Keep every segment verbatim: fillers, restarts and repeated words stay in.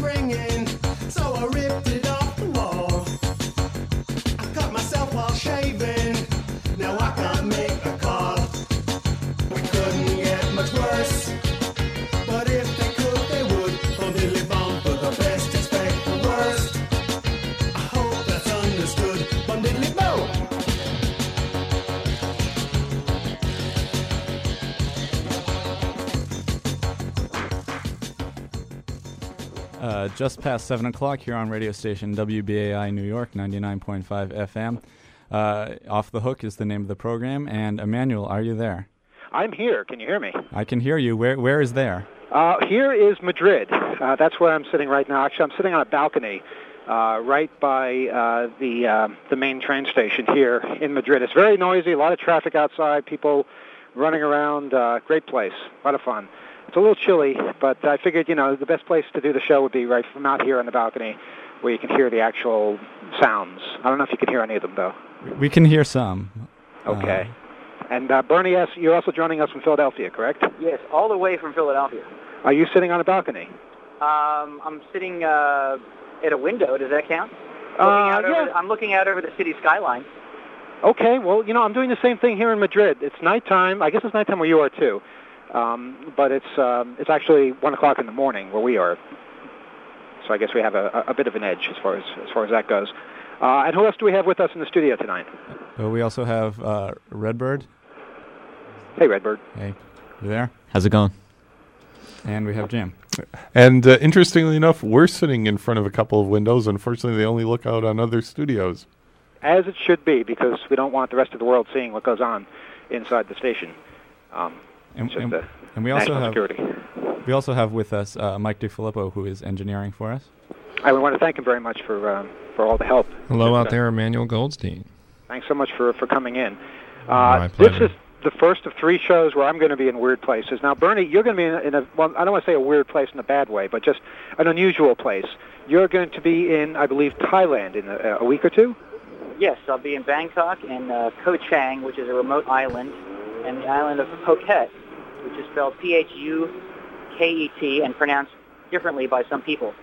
ringing, so I ripped it off the wall. I cut myself while shaving, now I can't make a call. We couldn't get much worse, but if they could, they would. Bum diddly bum, for the best expect the worst. I hope that's understood. Bum diddly bo. Uh, just past seven o'clock here on radio station W B A I New York, ninety-nine point five F M. Uh, Off the Hook is the name of the program. And Emmanuel, are you there? I'm here. Can you hear me? I can hear you. Where Where is there? Uh, here is Madrid. Uh, that's where I'm sitting right now. Actually, I'm sitting on a balcony uh, right by uh, the uh, the main train station here in Madrid. It's very noisy, a lot of traffic outside, people running around. Uh, great place, a lot of fun. It's a little chilly, but I figured, you know, the best place to do the show would be right from out here on the balcony where you can hear the actual sounds. I don't know if you can hear any of them, though. We can hear some. Okay. Uh, and uh, Bernie, yes, you're also joining us from Philadelphia, correct? Yes, all the way from Philadelphia. Are you sitting on a balcony? Um, I'm sitting uh, at a window. Does that count? Uh, looking out yeah. over the, I'm looking out over the city skyline. Okay, well, you know, I'm doing the same thing here in Madrid. It's nighttime. I guess it's nighttime where you are, too. Um, but it's um, it's actually one o'clock in the morning where we are, so I guess we have a, a bit of an edge as far as as far as that goes. Uh, and who else do we have with us in the studio tonight? Uh, we also have uh, Redbird. Hey, Redbird. Hey, you there? How's it going? And we have Jim. And uh, interestingly enough, we're sitting in front of a couple of windows. Unfortunately, they only look out on other studios. As it should be, because we don't want the rest of the world seeing what goes on inside the station. Um, And, Just and, the and we also have security. we also have with us uh, Mike DiFilippo, who is engineering for us. I want to thank him very much for uh, for all the help. Hello out uh, there, Emmanuel Goldstein. Thanks so much for, for coming in. Uh, My this pleasure. is the first of three shows where I'm going to be in weird places. Now, Bernie, you're going to be in a, in a well, I don't want to say a weird place in a bad way, but just an unusual place. You're going to be in, I believe, Thailand in a, a week or two? Yes, I'll be in Bangkok and uh, Koh Chang, which is a remote island, and the island of Phuket, which is spelled P H U K E T and pronounced differently by some people.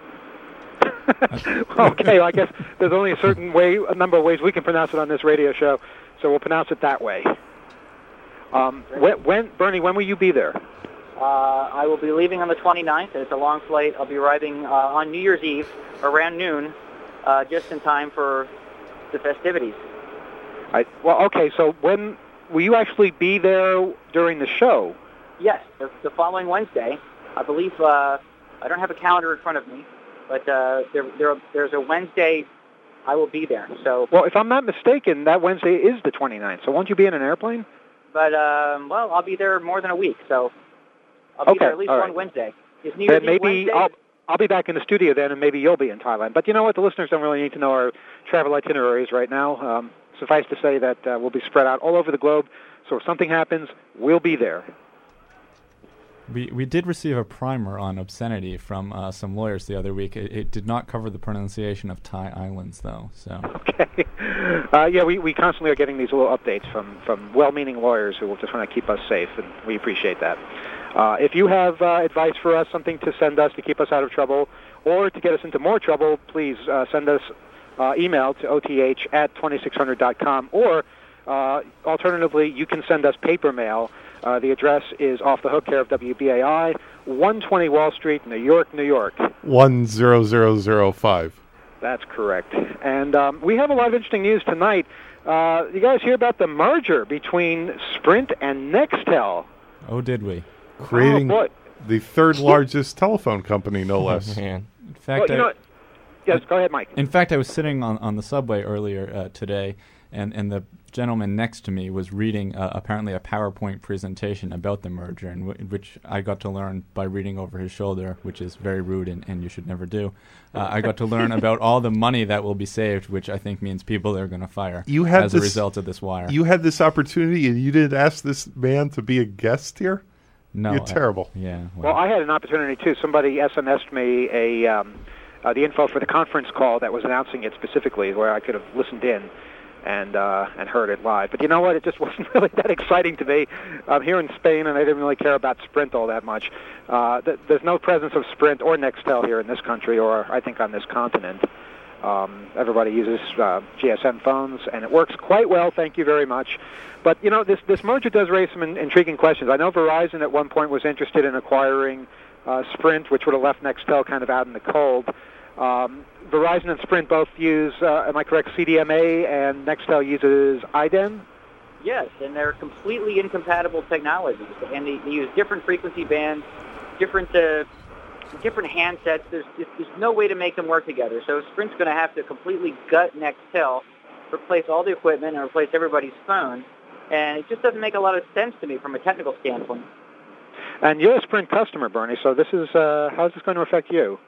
Okay, well, I guess there's only a certain way, a number of ways we can pronounce it on this radio show, so we'll pronounce it that way. Um, when, when, Bernie, when will you be there? Uh, I will be leaving on the twenty-ninth, and it's a long flight. I'll be arriving uh, on New Year's Eve around noon, uh, just in time for the festivities. I, well, okay, so when will you actually be there during the show? Yes, the, the following Wednesday. I believe, uh, I don't have a calendar in front of me, but uh, there, there, there's a Wednesday I will be there. So, Well, if I'm not mistaken, that Wednesday is the twenty-ninth, so won't you be in an airplane? But, um, well, I'll be there more than a week, so I'll be Okay, there at least all one right. Wednesday. Is New Year's Then Eve maybe Wednesday? I'll, I'll be back in the studio then, and maybe you'll be in Thailand. But you know what? The listeners don't really need to know our travel itineraries right now. Um, suffice to say that uh, we'll be spread out all over the globe, so if something happens, we'll be there. We we did receive a primer on obscenity from uh, some lawyers the other week. It, it did not cover the pronunciation of Thai islands, though. So Okay. Uh, yeah, we, we constantly are getting these little updates from, from well-meaning lawyers who will just want to keep us safe, and we appreciate that. Uh, if you have uh, advice for us, something to send us to keep us out of trouble, or to get us into more trouble, please uh, send us uh, email to O T H at twenty-six hundred dot com, or uh, alternatively, you can send us paper mail. Uh, the address is Off the Hook, care of W B A I, one twenty Wall Street, New York, New York. one zero zero zero five. That's correct. And um, we have a lot of interesting news tonight. Uh, you guys hear about the merger between Sprint and Nextel? oh, did we? Creating Oh, boy. the third largest telephone company, no less. Man. In fact, Well, you I, know, yes, go ahead, Mike. in fact, I was sitting on, on the subway earlier uh, today, and, and the gentleman next to me was reading uh, apparently a PowerPoint presentation about the merger, and w- which I got to learn by reading over his shoulder, which is very rude and, and you should never do. Uh, I got to learn about all the money that will be saved, which I think means people they're going to fire You had as a this- result of this wire. You had this opportunity and you didn't ask this man to be a guest here? no, You're I- terrible. yeah. Well, I had an opportunity, too. Somebody S M S'd me a, um, uh, the info for the conference call that was announcing it specifically, where I could have listened in. and uh, and heard it live. But you know what? It just wasn't really that exciting to me. I'm here in Spain, and I didn't really care about Sprint all that much. Uh, th- there's no presence of Sprint or Nextel here in this country, or I think on this continent. Um, everybody uses uh, G S M phones, and it works quite well. Thank you very much. But you know, this this merger does raise some in- intriguing questions. I know Verizon at one point was interested in acquiring uh, Sprint, which would have left Nextel kind of out in the cold. Um, Verizon and Sprint both use, uh, am I correct, C D M A, and Nextel uses I D E M? Yes, and they're completely incompatible technologies, and they, they use different frequency bands, different uh, different handsets. There's, there's no way to make them work together. So Sprint's going to have to completely gut Nextel, replace all the equipment, and replace everybody's phone. And it just doesn't make a lot of sense to me from a technical standpoint. And you're a Sprint customer, Bernie, so this is, uh, how is this going to affect you?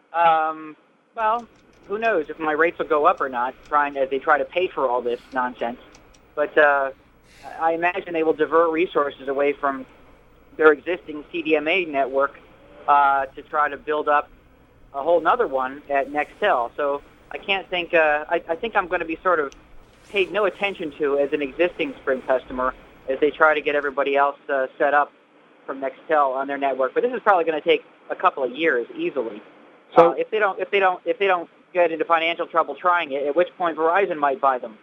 Um, well, who knows if my rates will go up or not, trying as they try to pay for all this nonsense. But uh, I imagine they will divert resources away from their existing C D M A network uh, to try to build up a whole nother one at Nextel. So I can't think. Uh, I, I think I'm going to be sort of paid no attention to as an existing Sprint customer as they try to get everybody else uh, set up from Nextel on their network. But this is probably going to take a couple of years easily. So uh, if they don't, if they don't, if they don't get into financial trouble trying it, at which point Verizon might buy them.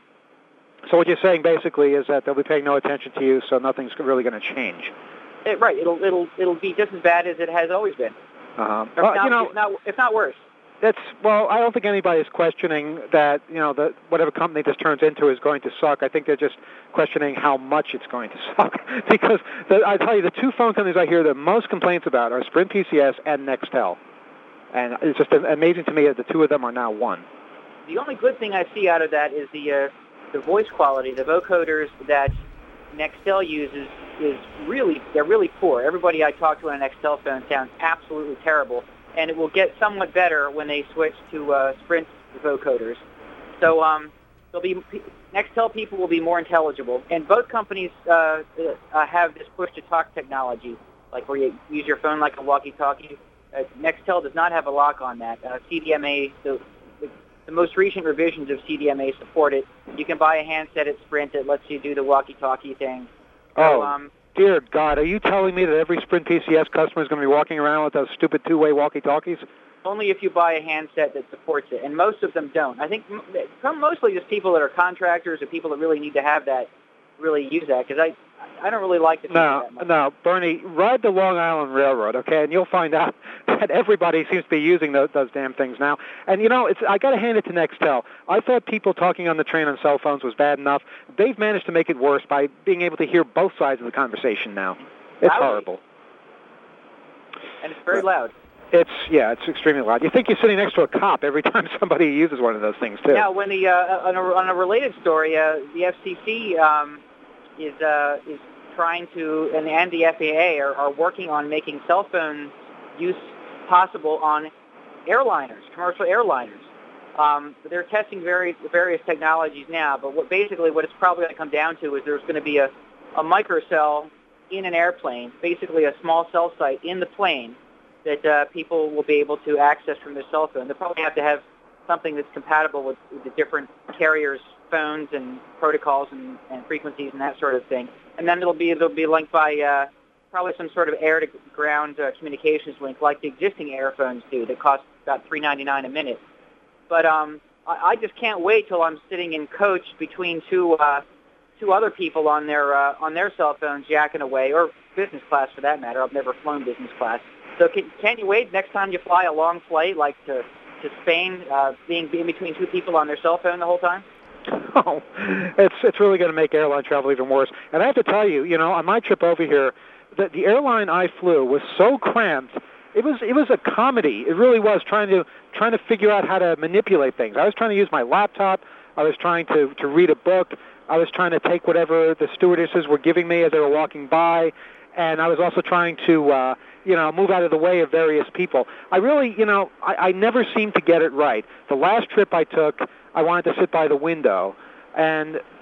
So what you're saying basically is that they'll be paying no attention to you, so nothing's really going to change. It, right. It'll it'll it'll be just as bad as it has always been. Uh-huh. If, Well, not, you know, if not if not worse. That's well. I don't think anybody's questioning that. You know, that whatever company this turns into is going to suck. I think they're just questioning how much it's going to suck. Because the, I tell you, the two phone companies I hear the most complaints about are Sprint P C S and Nextel, and it's just amazing to me that the two of them are now one. The only good thing I see out of that is the uh, the voice quality. The vocoders that Nextel uses is really they're really poor. Everybody I talk to on a Nextel phone sounds absolutely terrible. And it will get somewhat better when they switch to uh, Sprint vocoders. So um, there'll be Nextel people will be more intelligible, and both companies uh, uh, have this push-to-talk technology, like where you use your phone like a walkie-talkie. Uh, Nextel does not have a lock on that. Uh, C D M A, the, the, the most recent revisions of C D M A support it. You can buy a handset at Sprint that lets you do the walkie-talkie thing. So, Oh. um, Dear God, are you telling me that every Sprint P C S customer is going to be walking around with those stupid two-way walkie-talkies? Only if you buy a handset that supports it, and most of them don't. I think m- mostly just people that are contractors or people that really need to have that really use that, because I I don't really like the feature No, that much. no, Bernie, ride the Long Island Railroad, okay, and you'll find out that everybody seems to be using those, those damn things now. And, you know, it's I got to hand it to Nextel. I thought people talking on the train on cell phones was bad enough. They've managed to make it worse by being able to hear both sides of the conversation now. It's Loudly. horrible. And it's very loud. It's, yeah, it's extremely loud. You think you're sitting next to a cop every time somebody uses one of those things, too. Now, when the uh, on, a, on a related story, uh, the F C C um, is uh, is trying to, and, and the F A A are, are working on making cell phone use possible on airliners, commercial airliners. Um, they're testing various various technologies now, but what basically what it's probably going to come down to is there's going to be a, a microcell in an airplane, basically a small cell site in the plane that uh, people will be able to access from their cell phone. They'll probably have to have something that's compatible with, with the different carriers' phones and protocols and, and frequencies and that sort of thing. And then it'll be it'll be linked by uh, probably some sort of air-to-ground uh, communications link, like the existing air phones do, that cost about three ninety-nine a minute. But um, I, I just can't wait till I'm sitting in coach between two uh, two other people on their uh, on their cell phones, yakking away, or business class for that matter. I've never flown business class. So can, can't you wait next time you fly a long flight, like to, to Spain, uh, being in between two people on their cell phone the whole time? Oh, it's it's really going to make airline travel even worse. And I have to tell you, you know, on my trip over here, the, the airline I flew was so cramped. It was it was a comedy. It really was, trying to trying to figure out how to manipulate things. I was trying to use my laptop. I was trying to, to read a book. I was trying to take whatever the stewardesses were giving me as they were walking by. And I was also trying to, uh, you know, move out of the way of various people. I really, you know, I, I never seemed to get it right. The last trip I took, I wanted to sit by the window. And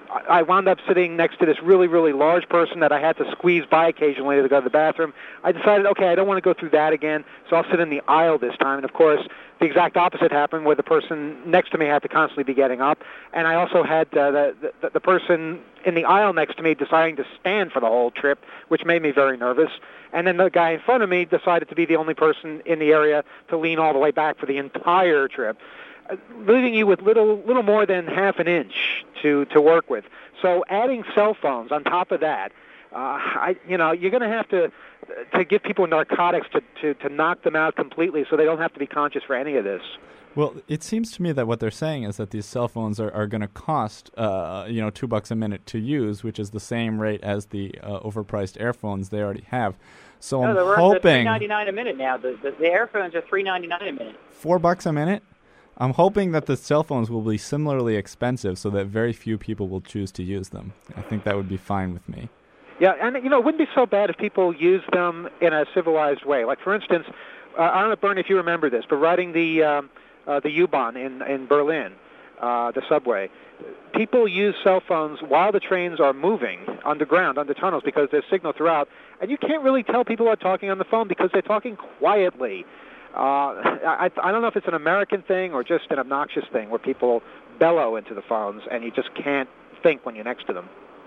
I wound up sitting next to this really, really large person that I had to squeeze by occasionally to go to the bathroom. I decided, okay, I don't want to go through that again, so I'll sit in the aisle this time. And, of course, the exact opposite happened, where the person next to me had to constantly be getting up. And I also had uh, the, the, the person in the aisle next to me deciding to stand for the whole trip, which made me very nervous. And then the guy in front of me decided to be the only person in the area to lean all the way back for the entire trip, leaving you with little little more than half an inch to, to work with. So adding cell phones on top of that, uh, I, you know, you're going to have to to give people narcotics to, to, to knock them out completely so they don't have to be conscious for any of this. Well, it seems to me that what they're saying is that these cell phones are, are going to cost, uh, you know, two bucks a minute to use, which is the same rate as the uh, overpriced Airphones they already have. So no, I'm they're hoping three ninety-nine a minute now. The, the the Airphones are three ninety-nine a minute. Four bucks a minute. I'm hoping that the cell phones will be similarly expensive so that very few people will choose to use them. I think that would be fine with me. Yeah, and, you know, it wouldn't be so bad if people used them in a civilized way. Like, for instance, uh, I don't know, Bernie, if you remember this, but riding the um, uh, the U-Bahn in, in Berlin, uh, the subway, people use cell phones while the trains are moving underground, under tunnels, because there's signal throughout, and you can't really tell people are talking on the phone because they're talking quietly. Uh, I, I don't know if it's an American thing or just an obnoxious thing where people bellow into the phones and you just can't think when you're next to them.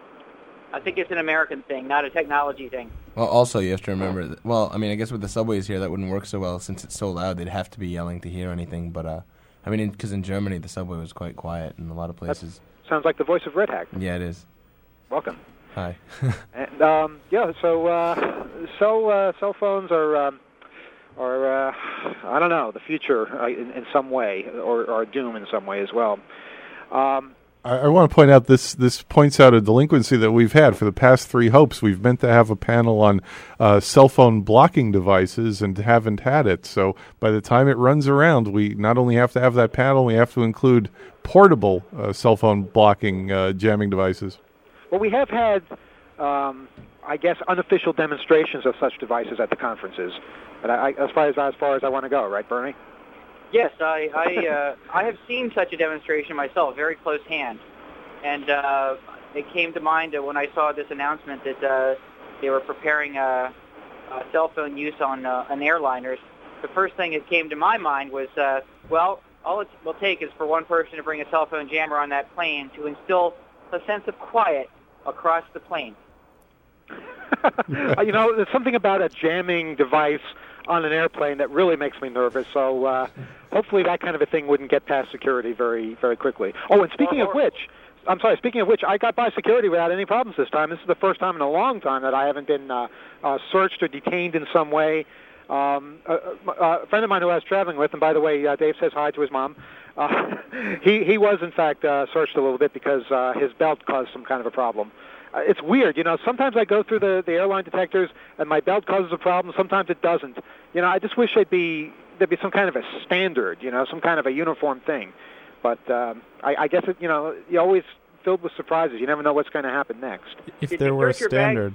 I think it's an American thing, not a technology thing. Well, also you have to remember that, well, I mean, I guess with the subways here that wouldn't work so well since it's so loud. They'd have to be yelling to hear anything. But, uh, I mean, because in, in Germany the subway was quite quiet in a lot of places. That sounds like the voice of Red Hack. Yeah, it is. Welcome. Hi. and, um, yeah, so uh, so uh, cell phones are... Um, or, uh, I don't know, the future uh, in, in some way, or, or doom in some way as well. Um, I, I want to point out this this points out a delinquency that we've had for the past three hopes. We've meant to have a panel on uh, cell phone blocking devices and haven't had it. So by the time it runs around, we not only have to have that panel, we have to include portable uh, cell phone blocking uh, jamming devices. Well, we have had, um, I guess, unofficial demonstrations of such devices at the conferences. But I, as far as as far as I want to go, right, Bernie? Yes, I I, uh, I have seen such a demonstration myself, very close hand, and uh, it came to mind uh, when I saw this announcement that uh, they were preparing a, a cell phone use on uh, on airliners. The first thing that came to my mind was, uh, well, all it will take is for one person to bring a cell phone jammer on that plane to instill a sense of quiet across the plane. You know, there's something about a jamming device on an airplane that really makes me nervous. So uh, hopefully that kind of a thing wouldn't get past security very, very quickly. Oh, and speaking of which, I'm sorry, speaking of which, I got by security without any problems this time. This is the first time in a long time that I haven't been uh, uh, searched or detained in some way. Um, a, a friend of mine who I was traveling with, and by the way, uh, Dave says hi to his mom, uh, he, he was, in fact, uh, searched a little bit because uh, his belt caused some kind of a problem. Uh, it's weird, you know, sometimes I go through the, the airline detectors and my belt causes a problem, sometimes it doesn't. You know, I just wish there'd be, there'd be some kind of a standard, you know, some kind of a uniform thing. But um, I, I guess, it, you know, you're always filled with surprises. You never know what's going to happen next. If Did there you were a search your bag? standard,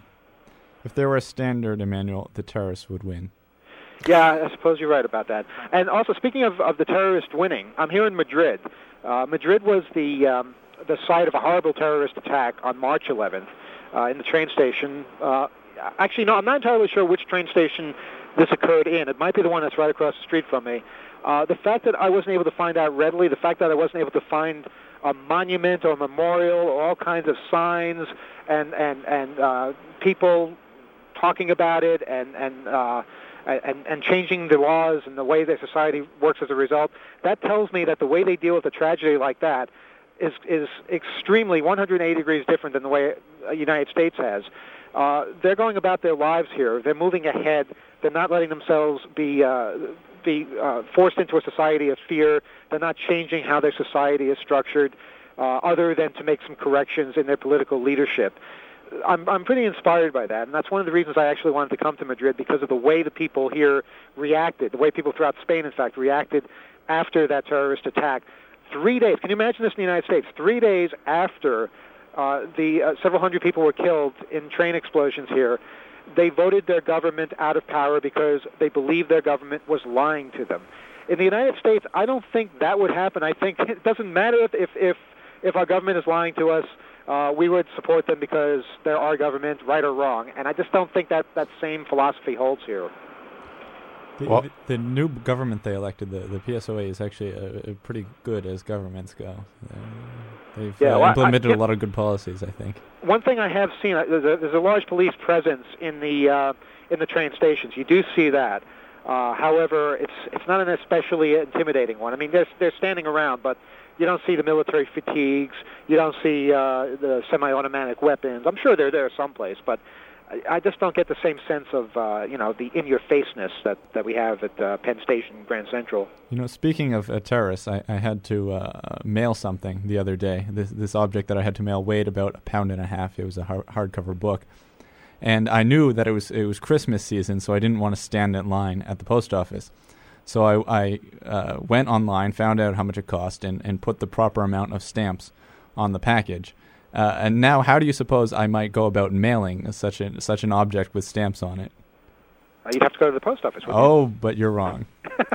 if there were a standard, Emmanuel, the terrorists would win. Yeah, I suppose you're right about that. And also, speaking of, of the terrorist winning, I'm here in Madrid. Uh, Madrid was the um, the site of a horrible terrorist attack on March eleventh uh, in the train station. Uh, actually, no, I'm not entirely sure which train station this occurred in. It might be the one that's right across the street from me. Uh, the fact that I wasn't able to find out readily, the fact that I wasn't able to find a monument or a memorial or all kinds of signs and, and, and uh, people talking about it and, and uh, And, and changing the laws and the way their society works as a result, that tells me that the way they deal with a tragedy like that is is extremely one hundred eighty degrees different than the way the United States has. Uh, they're going about their lives here. They're moving ahead. They're not letting themselves be uh, be uh, forced into a society of fear. They're not changing how their society is structured, uh, other than to make some corrections in their political leadership. I'm I'm pretty inspired by that, and that's one of the reasons I actually wanted to come to Madrid, because of the way the people here reacted, the way people throughout Spain, in fact, reacted after that terrorist attack. Three days, can you imagine this in the United States? Three days after uh, the uh, several hundred people were killed in train explosions here, they voted their government out of power because they believed their government was lying to them. In the United States, I don't think that would happen. I think it doesn't matter if if, if if our government is lying to us. uh, we would support them because they're our government, right or wrong. And I just don't think that that same philosophy holds here. The, Well- the, the new government they elected, the, the P S O A, is actually uh, pretty good as governments go. Uh, they've Yeah, uh, well, I- implemented I- a lot of good policies, I think. One thing I have seen, uh, there's a, there's a large police presence in the uh, in the train stations. You do see that. Uh, however, it's it's not an especially intimidating one. I mean, they're they're standing around, but you don't see the military fatigues. You don't see uh, the semi-automatic weapons. I'm sure they're there someplace, but I, I just don't get the same sense of uh, you know the in-your-faceness that, that we have at uh, Penn Station, Grand Central. You know, speaking of uh, terrorists, I, I had to uh, mail something the other day. This this object that I had to mail weighed about a pound and a half. It was a hard, hardcover book. And I knew that it was it was Christmas season, so I didn't want to stand in line at the post office. So I, I uh, went online, found out how much it cost, and, and put the proper amount of stamps on the package. Uh, and now, how do you suppose I might go about mailing such an such an object with stamps on it? Uh, you'd have to go to the post office. wouldn't Oh, but you're wrong.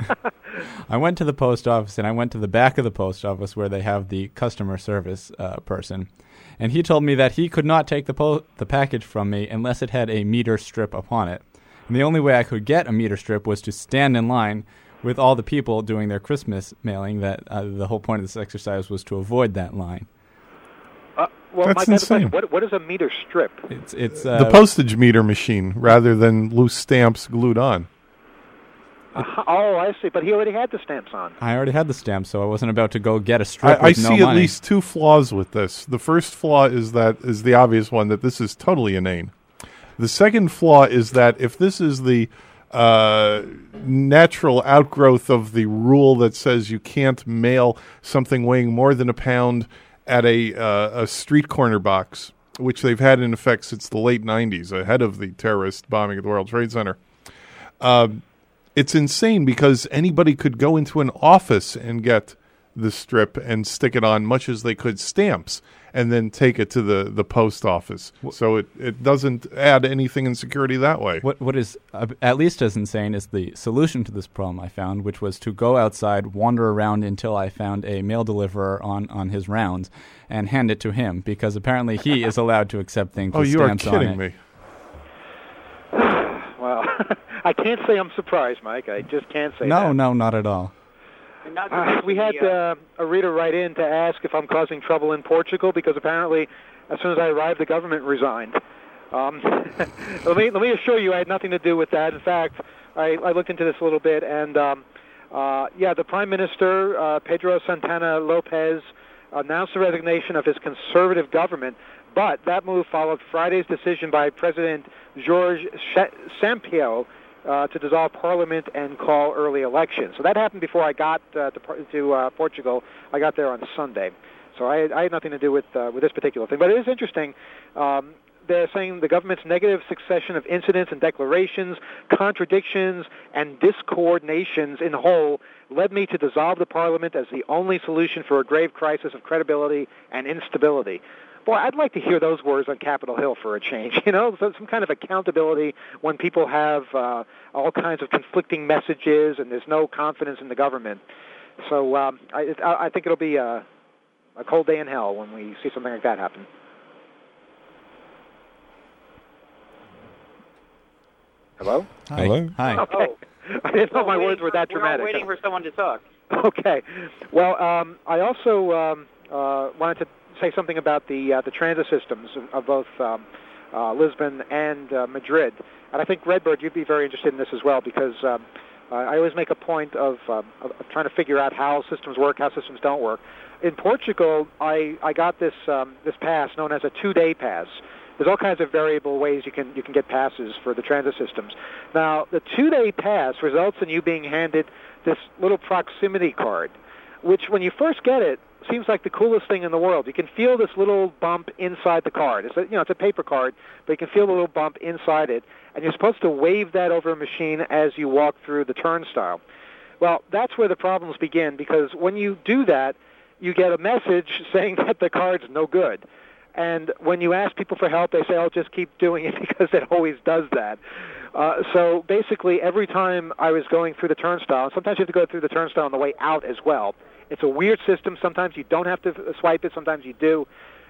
I went to the post office, and I went to the back of the post office where they have the customer service uh, person. And he told me that he could not take the po- the package from me unless it had a meter strip upon it. And the only way I could get a meter strip was to stand in line with all the people doing their Christmas mailing. That uh, the whole point of this exercise was to avoid that line. you? Uh, well, That's Mike, I have a question. insane. What what is a meter strip? It's it's uh, the postage meter machine rather than loose stamps glued on. Uh, oh, I see. But he already had the stamps on. I already had the stamp, so I wasn't about to go get a strip I, I with no see money. at least two flaws with this. The first flaw is that is the obvious one, that this is totally inane. The second flaw is that if this is the uh, natural outgrowth of the rule that says you can't mail something weighing more than a pound at a uh, a street corner box, which they've had in effect since the late nineties, ahead of the terrorist bombing at the World Trade Center. Um, It's insane because anybody could go into an office and get the strip and stick it on, much as they could stamps, and then take it to the, the post office. So it, it doesn't add anything in security that way. What what is uh, at least as insane is the solution to this problem I found, which was to go outside, wander around until I found a mail deliverer on, on his rounds, and hand it to him, because apparently he is allowed to accept things Oh, with you are stamps on kidding it. me. Well, I can't say I'm surprised, Mike. I just can't say No, that. no, not at all. And not to Uh, mention we had the, uh, uh, a reader write in to ask if I'm causing trouble in Portugal because apparently, as soon as I arrived, the government resigned. Um, let me let me assure you, I had nothing to do with that. In fact, I, I looked into this a little bit, and um, uh, yeah, the Prime Minister uh, Pedro Santana Lopez announced the resignation of his conservative government. But that move followed Friday's decision by President Jorge Sampaio uh, to dissolve Parliament and call early elections. So that happened before I got uh, to, to uh, Portugal. I got there on Sunday. So I, I had nothing to do with uh, with this particular thing. But it is interesting. Um, they're saying the government's negative succession of incidents and declarations, contradictions, and discoordinations in whole led me to dissolve the Parliament as the only solution for a grave crisis of credibility and instability. Boy, I'd like to hear those words on Capitol Hill for a change, you know, so some kind of accountability when people have uh, all kinds of conflicting messages and there's no confidence in the government. So um, I, I think it'll be a, a cold day in hell when we see something like that happen. Hello? Hi. Hello? Hi. Okay. I didn't know my waiting words were for- that we're all dramatic. waiting for someone to talk. Okay. Well, um, I also um, uh, wanted to say something about the uh, the transit systems of, of both um, uh, Lisbon and uh, Madrid. And I think, Redbird, you'd be very interested in this as well, because um, uh, I always make a point of, um, of, of trying to figure out how systems work, how systems don't work. In Portugal, I, I got this um, this pass known as a two-day pass. There's all kinds of variable ways you can you can get passes for the transit systems. Now, the two-day pass results in you being handed this little proximity card, which when you first get it, seems like the coolest thing in the world. You can feel this little bump inside the card. It's a, you know, it's a paper card, but you can feel the little bump inside it, and you're supposed to wave that over a machine as you walk through the turnstile. Well, that's where the problems begin, because when you do that, you get a message saying that the card's no good. And when you ask people for help, they say, oh, just keep doing it because it always does that. Uh, so basically, every time I was going through the turnstile, and sometimes you have to go through the turnstile on the way out as well. It's a weird system. Sometimes you don't have to swipe it. Sometimes you do.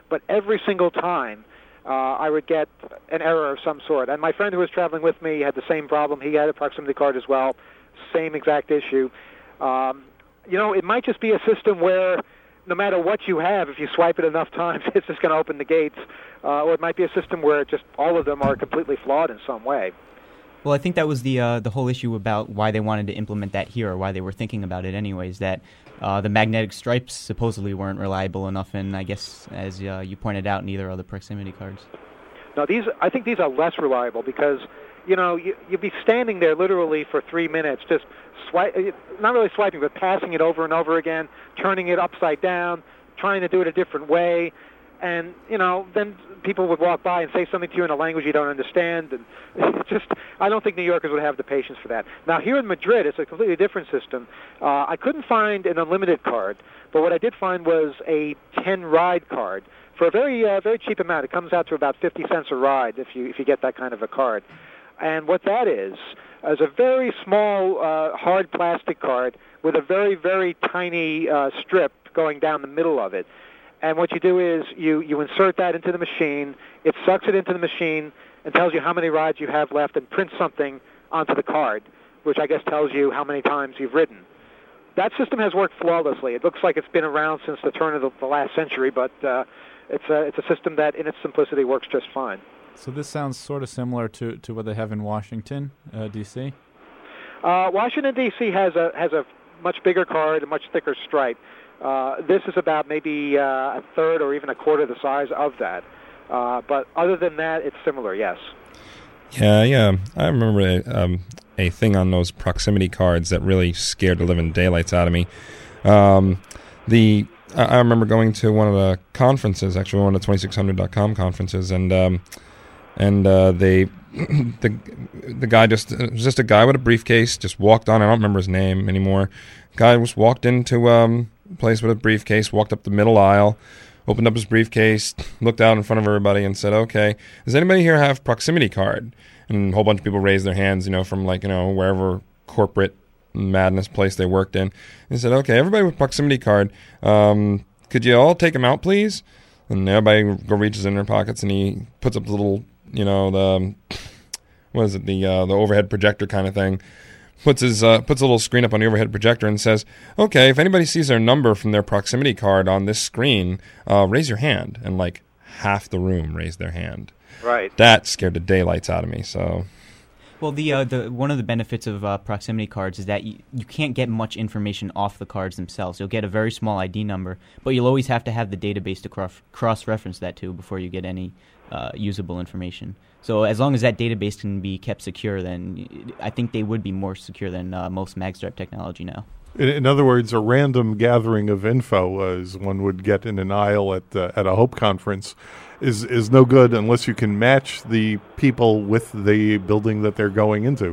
but every single time uh, I would get an error of some sort. And my friend who was traveling with me had the same problem. He had a proximity card as well, same exact issue. Um, you know, it might just be a system where no matter what you have, if you swipe it enough times, it's just going to open the gates. Uh, or it might be a system where just all of them are completely flawed in some way. Well, I think that was the uh, the whole issue about why they wanted to implement that here, or why they were thinking about it anyways, that uh, the magnetic stripes supposedly weren't reliable enough, and I guess, as uh, you pointed out, neither are the proximity cards. Now, these I think these are less reliable because, you know, you, you'd be standing there literally for three minutes just swipe, not really swiping, but passing it over and over again, turning it upside down, trying to do it a different way. And, you know, then people would walk by and say something to you in a language you don't understand. And it's just, I don't think New Yorkers would have the patience for that. Now, here in Madrid, it's a completely different system. Uh, I couldn't find an unlimited card, but what I did find was a ten-ride card for a very, uh, very cheap amount. It comes out to about fifty cents a ride if you if you get that kind of a card. And what that is is a very small, uh, hard plastic card with a very, very tiny uh, strip going down the middle of it. And what you do is you, you insert that into the machine, it sucks it into the machine and tells you how many rides you have left and prints something onto the card, which I guess tells you how many times you've ridden. That system has worked flawlessly. It looks like it's been around since the turn of the, the last century, but uh, it's, a, it's a system that in its simplicity works just fine. So this sounds sort of similar to, to what they have in Washington, uh, D C? Uh, Washington, D C has a, has a much bigger card, a much thicker stripe. Uh, this is about maybe uh, a third or even a quarter the size of that. Uh, but other than that, it's similar, yes. Yeah, yeah. I remember a, um, a thing on those proximity cards that really scared the living daylights out of me. Um, the I, I remember going to one of the conferences, actually one of the twenty-six hundred dot com conferences, and um, and uh, they the the guy just it was just a guy with a briefcase just walked on. I don't remember his name anymore. Guy just walked into um. place with a briefcase, walked up the middle aisle, opened up his briefcase, looked out in front of everybody and said, okay, does anybody here have proximity card? And a whole bunch of people raised their hands, you know, from like, you know, wherever corporate madness place they worked in. And he said, okay, everybody with proximity card, um, could you all take them out, please? And everybody go reaches in their pockets and he puts up the little, you know, the, what is it, the uh, the overhead projector kind of thing. Puts his uh, puts a little screen up on the overhead projector and says, okay, if anybody sees their number from their proximity card on this screen, uh, raise your hand. And like half the room raised their hand. Right. That scared the daylights out of me. So, well, the uh, the one of the benefits of uh, proximity cards is that you, you can't get much information off the cards themselves. You'll get a very small I D number, but you'll always have to have the database to cross cross-reference that to before you get any uh, usable information. So as long as that database can be kept secure, then I think they would be more secure than uh, most magstripe technology now. In, in other words, a random gathering of info, as one would get in an aisle at uh, at a Hope conference, is is no good unless you can match the people with the building that they're going into.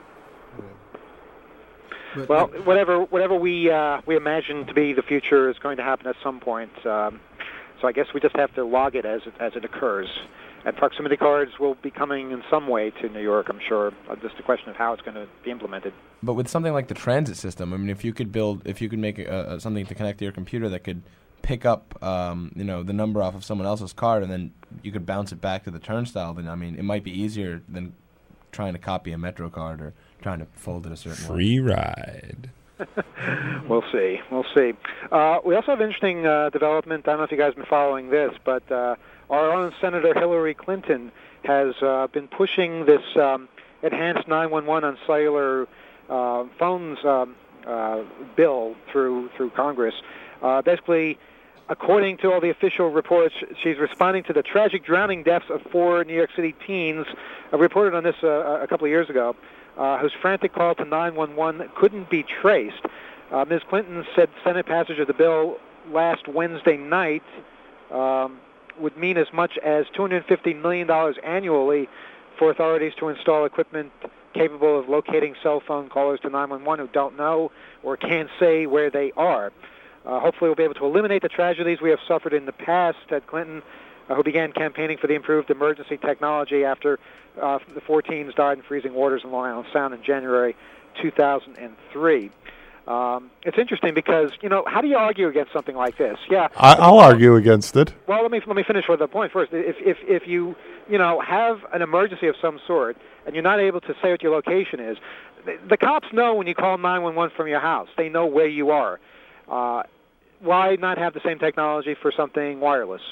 Well, whatever whatever we uh, we imagine to be the future is going to happen at some point. Um, so I guess we just have to log it as it, as it occurs. And proximity cards will be coming in some way to New York, I'm sure. Uh, just a question of how it's going to be implemented. But with something like the transit system, I mean, if you could build, if you could make a, a, something to connect to your computer that could pick up, um, you know, the number off of someone else's card, and then you could bounce it back to the turnstile, then I mean, it might be easier than trying to copy a Metro card or trying to fold it a certain free way. Free ride. We'll see. We'll see. Uh, we also have interesting uh, development. I don't know if you guys have been following this, but uh, our own Senator Hillary Clinton has uh, been pushing this um, enhanced nine one one on cellular uh, phones um, uh, bill through through Congress. Uh, basically, according to all the official reports, she's responding to the tragic drowning deaths of four New York City teens. I reported on this uh, a couple of years ago. Uh, whose frantic call to nine one one couldn't be traced. Uh, Miz Clinton said Senate passage of the bill last Wednesday night um, would mean as much as two hundred fifty million dollars annually for authorities to install equipment capable of locating cell phone callers to nine one one who don't know or can't say where they are. Uh, hopefully we'll be able to eliminate the tragedies we have suffered in the past, said Clinton, uh, who began campaigning for the improved emergency technology after uh, the four teens died in freezing waters in Long Island Sound in January two thousand three. Uh, Um, it's interesting because, you know, how do you argue against something like this? Yeah, I, I'll argue against it. Well, let me let me finish with the point first. If if if you you know have an emergency of some sort and you're not able to say what your location is, the, the cops know when you call nine one one from your house. They know where you are. Uh, why not have the same technology for something wireless?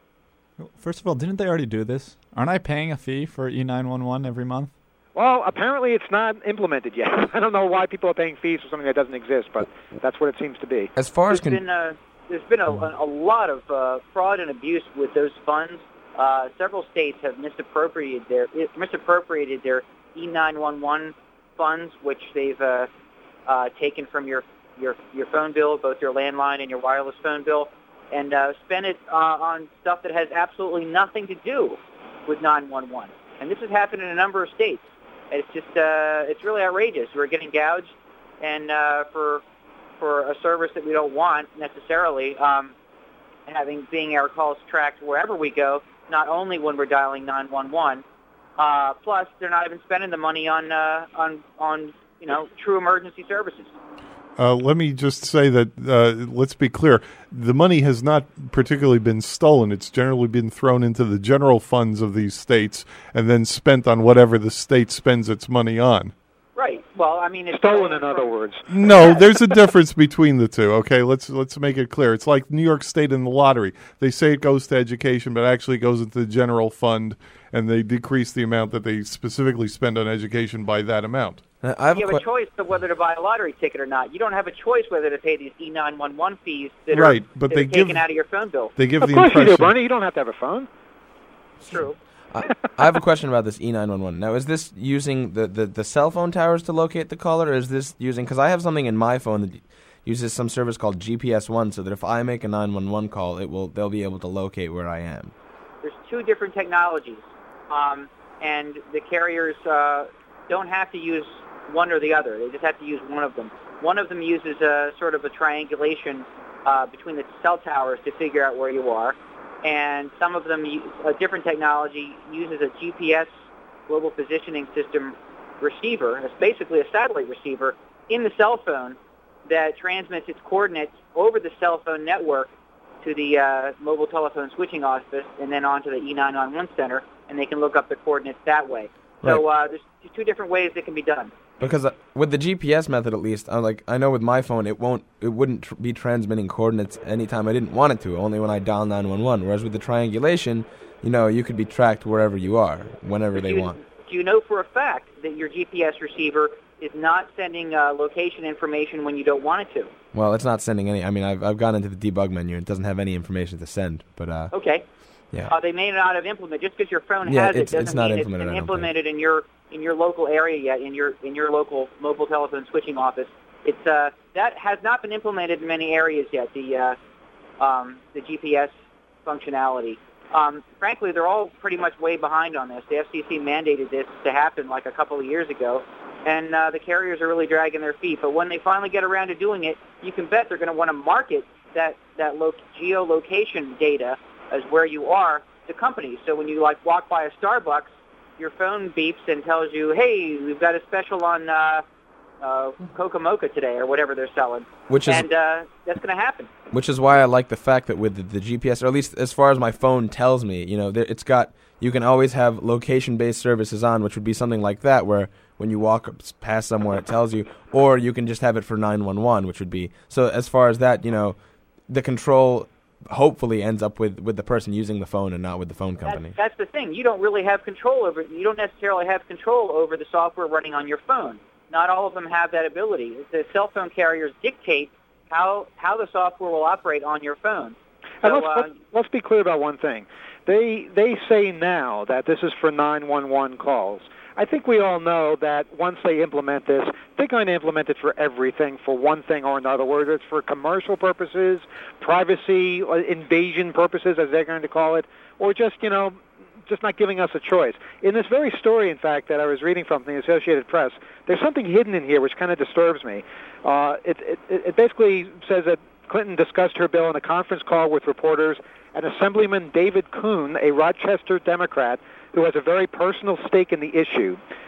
First of all, didn't they already do this? Aren't I paying a fee for E nine one one every month? Well, apparently it's not implemented yet. I don't know why people are paying fees for something that doesn't exist, but that's what it seems to be. As far as there's con- been a, there's been a, a lot of uh, fraud and abuse with those funds. Uh, several states have misappropriated their misappropriated their E nine one one funds, which they've uh, uh, taken from your, your your phone bill, both your landline and your wireless phone bill, and uh, spent it uh, on stuff that has absolutely nothing to do with nine one one. And this has happened in a number of states. It's just, uh, it's really outrageous. We're getting gouged, and uh, for for a service that we don't want necessarily, um, having being our calls tracked wherever we go, not only when we're dialing nine one one. Uh, plus, they're not even spending the money on uh, on on you know true emergency services. Uh, let me just say that, uh, let's be clear, the money has not particularly been stolen. It's generally been thrown into the general funds of these states and then spent on whatever the state spends its money on. Right. Well, I mean, it's Stolen, in other words. No, there's a difference between the two, okay? Let's let's make it clear. It's like New York State and the lottery. They say it goes to education, but actually goes into the general fund, and they decrease the amount that they specifically spend on education by that amount. Uh, I have you a have que- a choice of whether to buy a lottery ticket or not. You don't have a choice whether to pay these E nine one one fees that Right, are, but that they are taken give- out of your phone bill. They give Of the course you impression. do, Bernie. You don't have to have a phone. It's true. I I have a question about this E nine one one. Now, is this using the, the, the cell phone towers to locate the caller, or is this using... Because I have something in my phone that uses some service called G P S one, so that if I make a nine one one call, it will they'll be able to locate where I am. There's two different technologies, um, and the carriers uh, don't have to use one or the other. They just have to use one of them. One of them uses a sort of a triangulation uh, between the cell towers to figure out where you are, and some of them use a different technology uses a G P S global positioning system receiver. It's basically a satellite receiver in the cell phone that transmits its coordinates over the cell phone network to the uh, mobile telephone switching office and then onto the E nine one one center, and they can look up the coordinates that way. So uh, there's two different ways that can be done. Because uh, with the G P S method, at least, I like I know with my phone, it won't, it wouldn't tr- be transmitting coordinates anytime I didn't want it to, only when I dial nine one one. Whereas with the triangulation, you know, you could be tracked wherever you are, whenever But they you, want. Do you know for a fact that your G P S receiver is not sending uh, location information when you don't want it to? Well, it's not sending any. I mean, I've I've gone into the debug menu. It doesn't have any information to send. But uh, Okay. yeah, Uh, they may not have implemented just because your phone Yeah, has it it's- doesn't it's not mean implemented, I it's don't been implemented in your in your local area yet, in your in your local mobile telephone switching office. It's uh, that has not been implemented in many areas yet. The uh, um, the G P S functionality. Um, frankly, they're all pretty much way behind on this. The F C C mandated this to happen like a couple of years ago, and uh, the carriers are really dragging their feet. But when they finally get around to doing it, you can bet they're going to want to market that that lo- geolocation data as where you are to companies. So when you like walk by a Starbucks, your phone beeps and tells you, "Hey, we've got a special on uh, uh, Coca Mocha today," or whatever they're selling. Which is and uh, that's going to happen. which is why I like the fact that with the, the G P S, or at least as far as my phone tells me, you know, there, it's got you can always have location-based services on, which would be something like that, where when you walk past somewhere, it tells you, or you can just have it for nine one one, which would be so. As far as that, you know, the control hopefully ends up with, with the person using the phone and not with the phone company. That's, that's the thing. You don't really have control over. You don't necessarily have control over the software running on your phone. Not all of them have that ability. The cell phone carriers dictate how how the software will operate on your phone. And So, let's, uh, let's, let's be clear about one thing. They they say now that this is for nine one one calls. I think we all know that once they implement this, they're going to implement it for everything, for one thing or another, whether it's for commercial purposes, privacy, or invasion purposes, as they're going to call it, or just, you know, just not giving us a choice. In this very story, in fact, that I was reading from the Associated Press, there's something hidden in here which kind of disturbs me. Uh, it, it, it basically says that Clinton discussed her bill in a conference call with reporters, and Assemblyman David Kuhn, a Rochester Democrat, who has a very personal stake in the issue.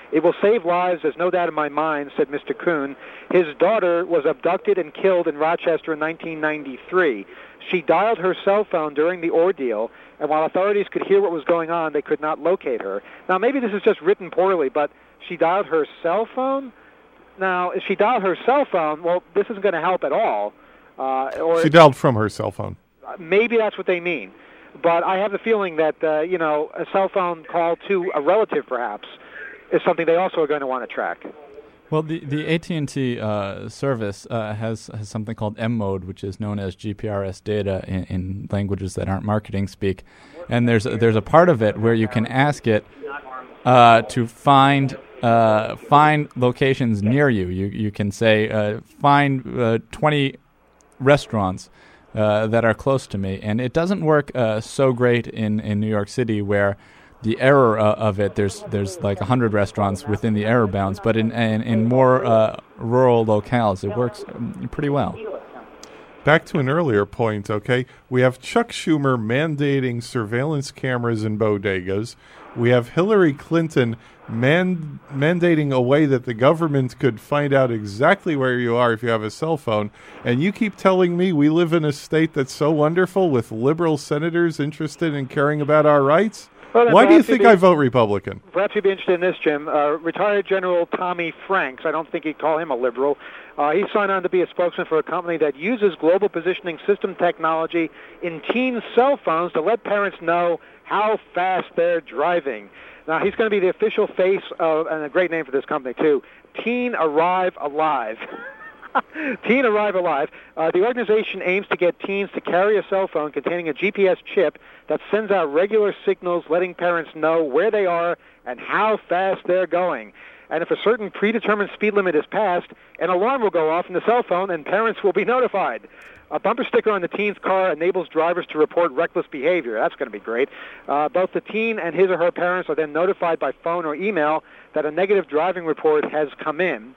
It will save lives, there's no doubt in my mind, said Mister Kuhn. His daughter was abducted and killed in Rochester in nineteen ninety-three. She dialed her cell phone during the ordeal, and while authorities could hear what was going on, they could not locate her. Now, maybe this is just written poorly, but she dialed her cell phone? Now, if she dialed her cell phone, well, this isn't going to help at all. Uh, or She dialed from her cell phone. Maybe that's what they mean. But I have the feeling that, uh, you know, a cell phone call to a relative, perhaps, is something they also are going to want to track. Well, the the A T and T uh, service uh, has has something called M mode, which is known as G P R S data in, in languages that aren't marketing speak. And there's a, there's a part of it where you can ask it uh, to find uh, find locations near you. You you can say uh, find uh, twenty restaurants uh, that are close to me, and it doesn't work uh, so great in, in New York City where the error uh, of it, there's there's like one hundred restaurants within the error bounds, but in in, in more uh, rural locales, it works pretty well. Back to an earlier point, okay? We have Chuck Schumer mandating surveillance cameras in bodegas. We have Hillary Clinton man- mandating a way that the government could find out exactly where you are if you have a cell phone. And you keep telling me we live in a state that's so wonderful with liberal senators interested in caring about our rights? Well, why do you perhaps you'd think be- I vote Republican? Perhaps you'd be interested in this, Jim. Uh, retired General Tommy Franks, I don't think he'd call him a liberal. Uh, he signed on to be a spokesman for a company that uses global positioning system technology in teen cell phones to let parents know how fast they're driving. Now, he's going to be the official face of, and a great name for this company, too, Teen Arrive Alive. Teen Arrive Alive. Uh, the organization aims to get teens to carry a cell phone containing a G P S chip that sends out regular signals letting parents know where they are and how fast they're going. And if a certain predetermined speed limit is passed, an alarm will go off in the cell phone and parents will be notified. A bumper sticker on the teen's car enables drivers to report reckless behavior. That's going to be great. Uh, both the teen and his or her parents are then notified by phone or email that a negative driving report has come in.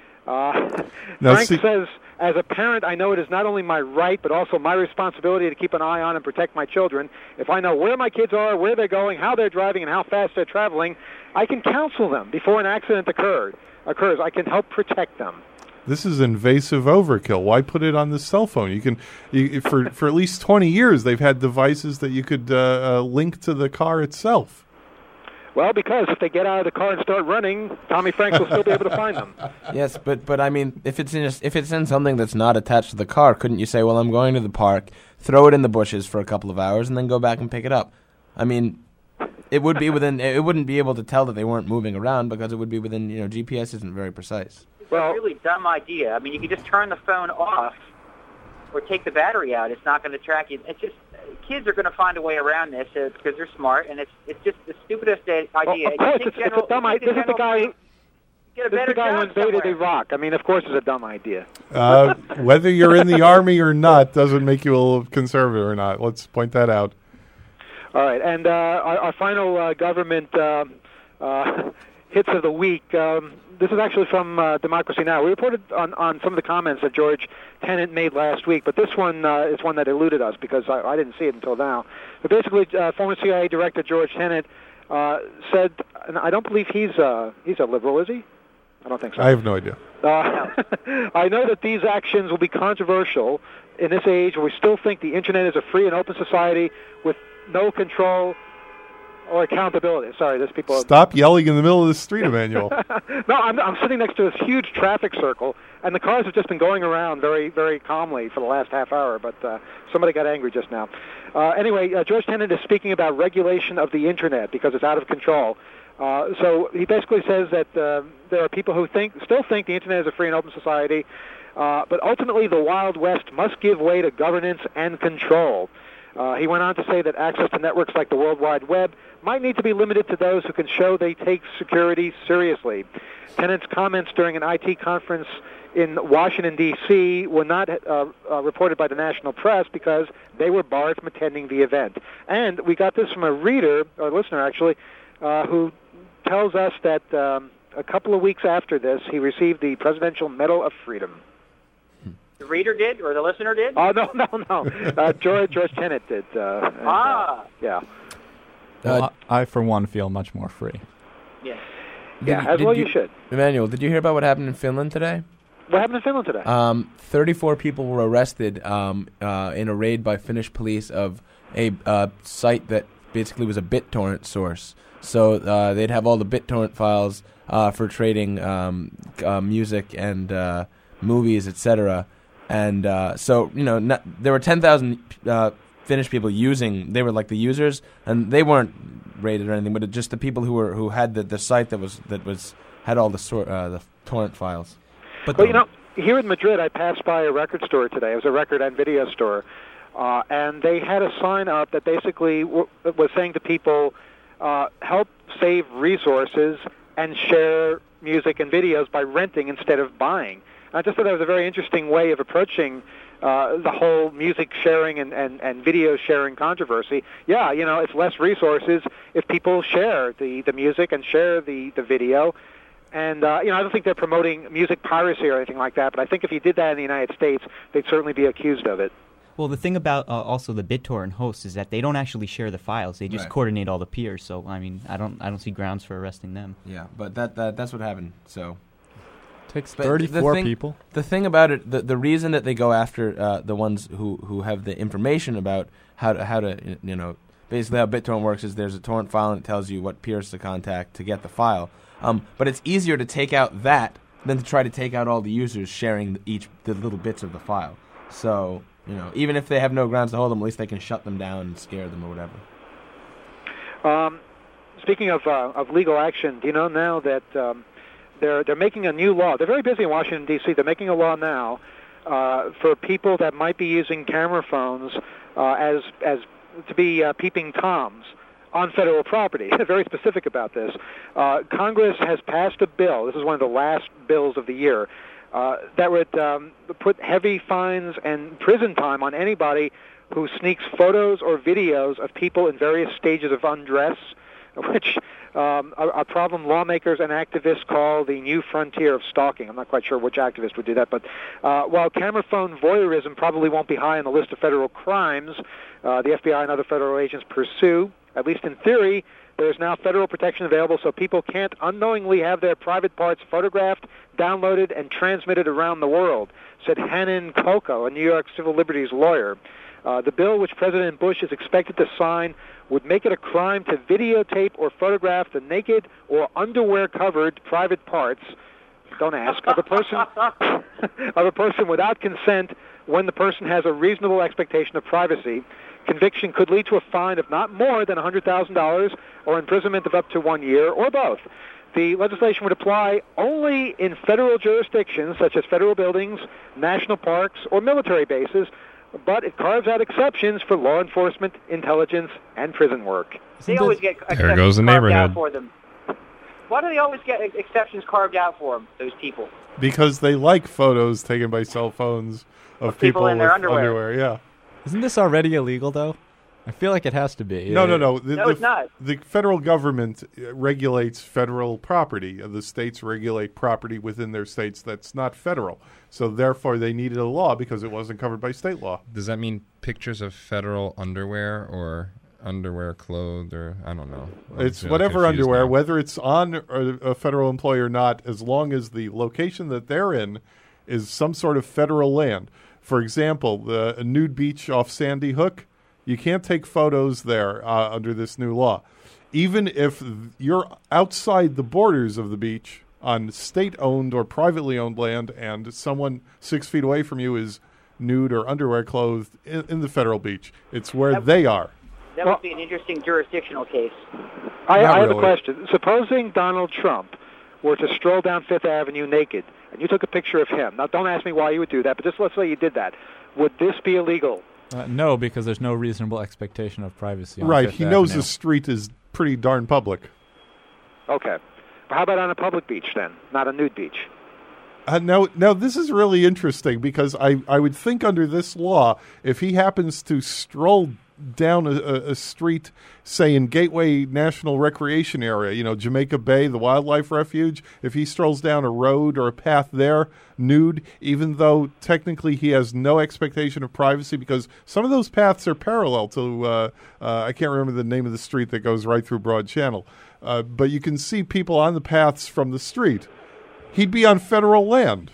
Uh, Now, Frank see- says, as a parent, I know it is not only my right, but also my responsibility to keep an eye on and protect my children. If I know where my kids are, where they're going, how they're driving, and how fast they're traveling, I can counsel them before an accident occurred, occurs. I can help protect them. This is invasive overkill. Why put it on the cell phone? You can, you, for for at least twenty years, they've had devices that you could uh, uh, link to the car itself. Well, because if they get out of the car and start running, Tommy Franks will still be able to find them. Yes, but but I mean, if it's in just, if it's in something that's not attached to the car, couldn't you say, well, I'm going to the park, throw it in the bushes for a couple of hours, and then go back and pick it up? I mean, it would be within. It wouldn't be able to tell that they weren't moving around because it would be within. You know, G P S isn't very precise. Well, a really dumb idea. I mean, you can just turn the phone off or take the battery out. It's not going to track you. It's just kids are going to find a way around this uh, because they're smart, and it's it's just the stupidest idea. Well, of You course, think it's, general, it's a dumb you idea. think This is the guy. general- Get a This is better the guy who job invaded somewhere. Iraq. I mean, of course, it's a dumb idea. Uh, whether you're in the Army or not doesn't make you a conservative or not. Let's point that out. All right, and uh, our, our final uh, government um uh, hits of the week. Um, this is actually from uh, Democracy Now! We reported on, on some of the comments that George Tenet made last week, but this one uh, is one that eluded us because I, I didn't see it until now. But basically, uh, former C I A Director George Tenet uh, said, and I don't believe he's uh, he's a liberal, is he? I don't think so. I have no idea. Uh, I know that these actions will be controversial in this age where we still think the Internet is a free and open society with no control or accountability. Sorry, there's people... Stop yelling in the middle of the street, Emmanuel. No, I'm, I'm sitting next to this huge traffic circle, and the cars have just been going around very, very calmly for the last half hour, but uh, somebody got angry just now. Uh, anyway, uh, George Tenet is speaking about regulation of the Internet because it's out of control. Uh, so he basically says that uh, there are people who think, still think the Internet is a free and open society, uh, but ultimately the Wild West must give way to governance and control. Uh, he went on to say that access to networks like the World Wide Web might need to be limited to those who can show they take security seriously. Tenet's comments during an I T conference in Washington, D C were not uh, uh, reported by the national press because they were barred from attending the event. And we got this from a reader, or listener actually, uh, who tells us that um, a couple of weeks after this, he received the Presidential Medal of Freedom. The reader did, or the listener did? Oh, no, no, no. Uh, George, George Tenet did. Uh, and, ah. Uh, yeah. Well, I, I, for one, feel much more free. Yeah. Yeah, Did- as did well you should. Emmanuel, did you hear about what happened in Finland today? What happened in Finland today? Um, thirty-four people were arrested um, uh, in a raid by Finnish police of a uh, site that basically was a BitTorrent source. So uh, they'd have all the BitTorrent files uh, for trading um, uh, music and uh, movies, et cetera. And uh, so, you know, not, there were ten thousand uh, Finnish people using. They were like the users, and they weren't raided or anything, but it, just the people who were who had the, the site that was that was had all the sor- uh, the torrent files. But well, you know, here in Madrid, I passed by a record store today. It was a record and video store, uh, and they had a sign up that basically w- was saying to people, uh, help save resources and share music and videos by renting instead of buying. And I just thought that was a very interesting way of approaching uh, the whole music sharing and, and, and video sharing controversy. Yeah, you know, it's less resources if people share the, the music and share the, the video. And, uh, you know, I don't think they're promoting music piracy or anything like that, but I think if you did that in the United States, they'd certainly be accused of it. Well, the thing about uh, also the BitTorrent hosts is that they don't actually share the files; they just Right. coordinate all the peers. So, I mean, I don't, I don't see grounds for arresting them. Yeah, but that, that that's what happened. So Takes But thirty-four the thing, people. The thing about it, the the reason that they go after uh, the ones who, who have the information about how to how to you know basically how BitTorrent works is there's a torrent file and it tells you what peers to contact to get the file. Um, but it's easier to take out that than to try to take out all the users sharing each the little bits of the file. So you know, even if they have no grounds to hold them, at least they can shut them down and scare them or whatever. Um, speaking of uh, of legal action, do you know now that um, they're they're making a new law? They're very busy in Washington D C. They're making a law now uh, for people that might be using camera phones uh, as as to be uh, peeping toms on federal property. They're very specific about this. Uh, Congress has passed a bill. This is one of the last bills of the year. Uh, that would um, put heavy fines and prison time on anybody who sneaks photos or videos of people in various stages of undress, which um, a, a problem lawmakers and activists call the new frontier of stalking. I'm not quite sure which activist would do that, but uh, while camera phone voyeurism probably won't be high on the list of federal crimes, uh, the F B I and other federal agents pursue, at least in theory, there is now federal protection available so people can't unknowingly have their private parts photographed, downloaded, and transmitted around the world, said Hanan Coco, a New York civil liberties lawyer. Uh, the bill, which President Bush is expected to sign, would make it a crime to videotape or photograph the naked or underwear-covered private parts, don't ask, of a person of a person without consent when the person has a reasonable expectation of privacy. Conviction could lead to a fine of not more than one hundred thousand dollars or imprisonment of up to one year, or both. The legislation would apply only in federal jurisdictions, such as federal buildings, national parks, or military bases, but it carves out exceptions for law enforcement, intelligence, and prison work. They always get There exceptions goes the carved neighborhood. out for them. Why do they always get ex- exceptions carved out for them, those people? Because they like photos taken by cell phones of, Of people in with their underwear. Yeah. Isn't this already illegal, though? I feel like it has to be. No, no, no. The, No, the, it's not. The federal government uh, regulates federal property. Uh, The states regulate property within their states that's not federal. So therefore, they needed a law because it wasn't covered by state law. Does that mean pictures of federal underwear or underwear clothed or I don't know? I'm It's feeling whatever confused underwear, now. whether it's on a, a federal employee or not, as long as the location that they're in is some sort of federal land. For example, the a nude beach off Sandy Hook, you can't take photos there uh, under this new law. Even if you're outside the borders of the beach on state-owned or privately owned land and someone six feet away from you is nude or underwear clothed in, in the federal beach, it's where That- they are. That Well- would be an interesting jurisdictional case. I, Not I have really. a question. Supposing Donald Trump were to stroll down Fifth Avenue naked, and you took a picture of him. Now, don't ask me why you would do that, but just let's say you did that. Would this be illegal? Uh, no, because there's no reasonable expectation of privacy on Right, Fifth he knows Avenue. the street is pretty darn public. Okay. But how about on a public beach, then? Not a nude beach? Uh, now, now this is really interesting because I, I would think under this law, if he happens to stroll down a, a, a street, say in Gateway National Recreation Area, you know, Jamaica Bay, the wildlife refuge, if he strolls down a road or a path there nude, even though technically he has no expectation of privacy, because some of those paths are parallel to, uh, uh, I can't remember the name of the street that goes right through Broad Channel, uh, but you can see people on the paths from the street. He'd be on federal land.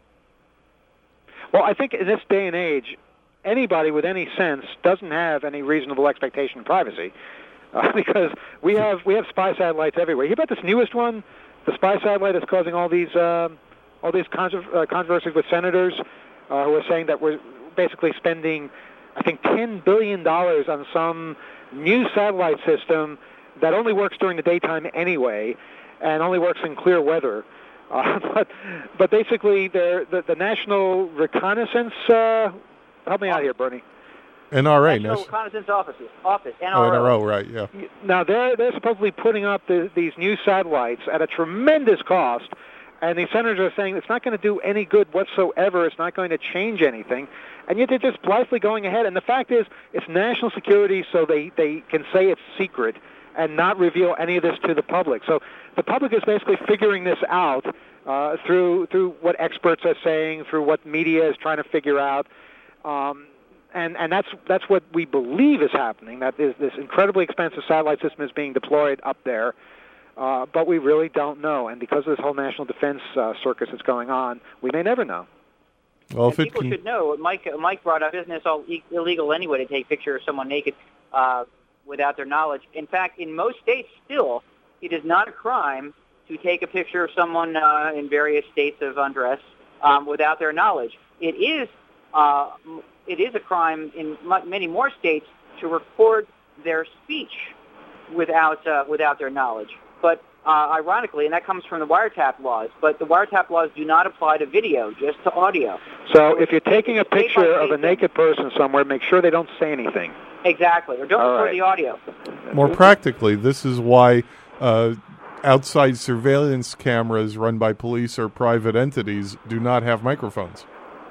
Well, I think in this day and age, anybody with any sense doesn't have any reasonable expectation of privacy, uh, because we have we have spy satellites everywhere. You hear about this newest one, the spy satellite that's causing all these uh, all these contro- uh, controversies with senators uh, who are saying that we're basically spending, I think, ten billion dollars on some new satellite system that only works during the daytime anyway, and only works in clear weather. Uh, but but basically, the the National Reconnaissance. Uh, help me out here, Bernie. N R A, National Nas- Reconnaissance Office, office N Oh, R O. N R O, right? Yeah. Now they're they're supposedly putting up the, these new satellites at a tremendous cost, and the senators are saying it's not going to do any good whatsoever. It's not going to change anything, and yet they're just blithely going ahead. And the fact is, it's national security, so they they can say it's secret and not reveal any of this to the public. So the public is basically figuring this out uh, through through what experts are saying, through what media is trying to figure out, um, and and that's that's what we believe is happening. That is, this incredibly expensive satellite system is being deployed up there, uh, but we really don't know. And because of this whole national defense uh, circus that's going on, we may never know. Well, And if it people can... should know. Mike Mike brought up, isn't this all e- illegal anyway to take a picture of someone naked uh, without their knowledge? In fact, in most states still, it is not a crime to take a picture of someone uh, in various states of undress um, without their knowledge. It is uh, it is a crime in m- many more states to record their speech without uh, without their knowledge. But uh, ironically, and that comes from the wiretap laws, but the wiretap laws do not apply to video, just to audio. So if you're taking a picture of a naked person somewhere, make sure they don't say anything. Exactly, or don't All record right. the audio. More practically, this is why uh, outside surveillance cameras run by police or private entities do not have microphones.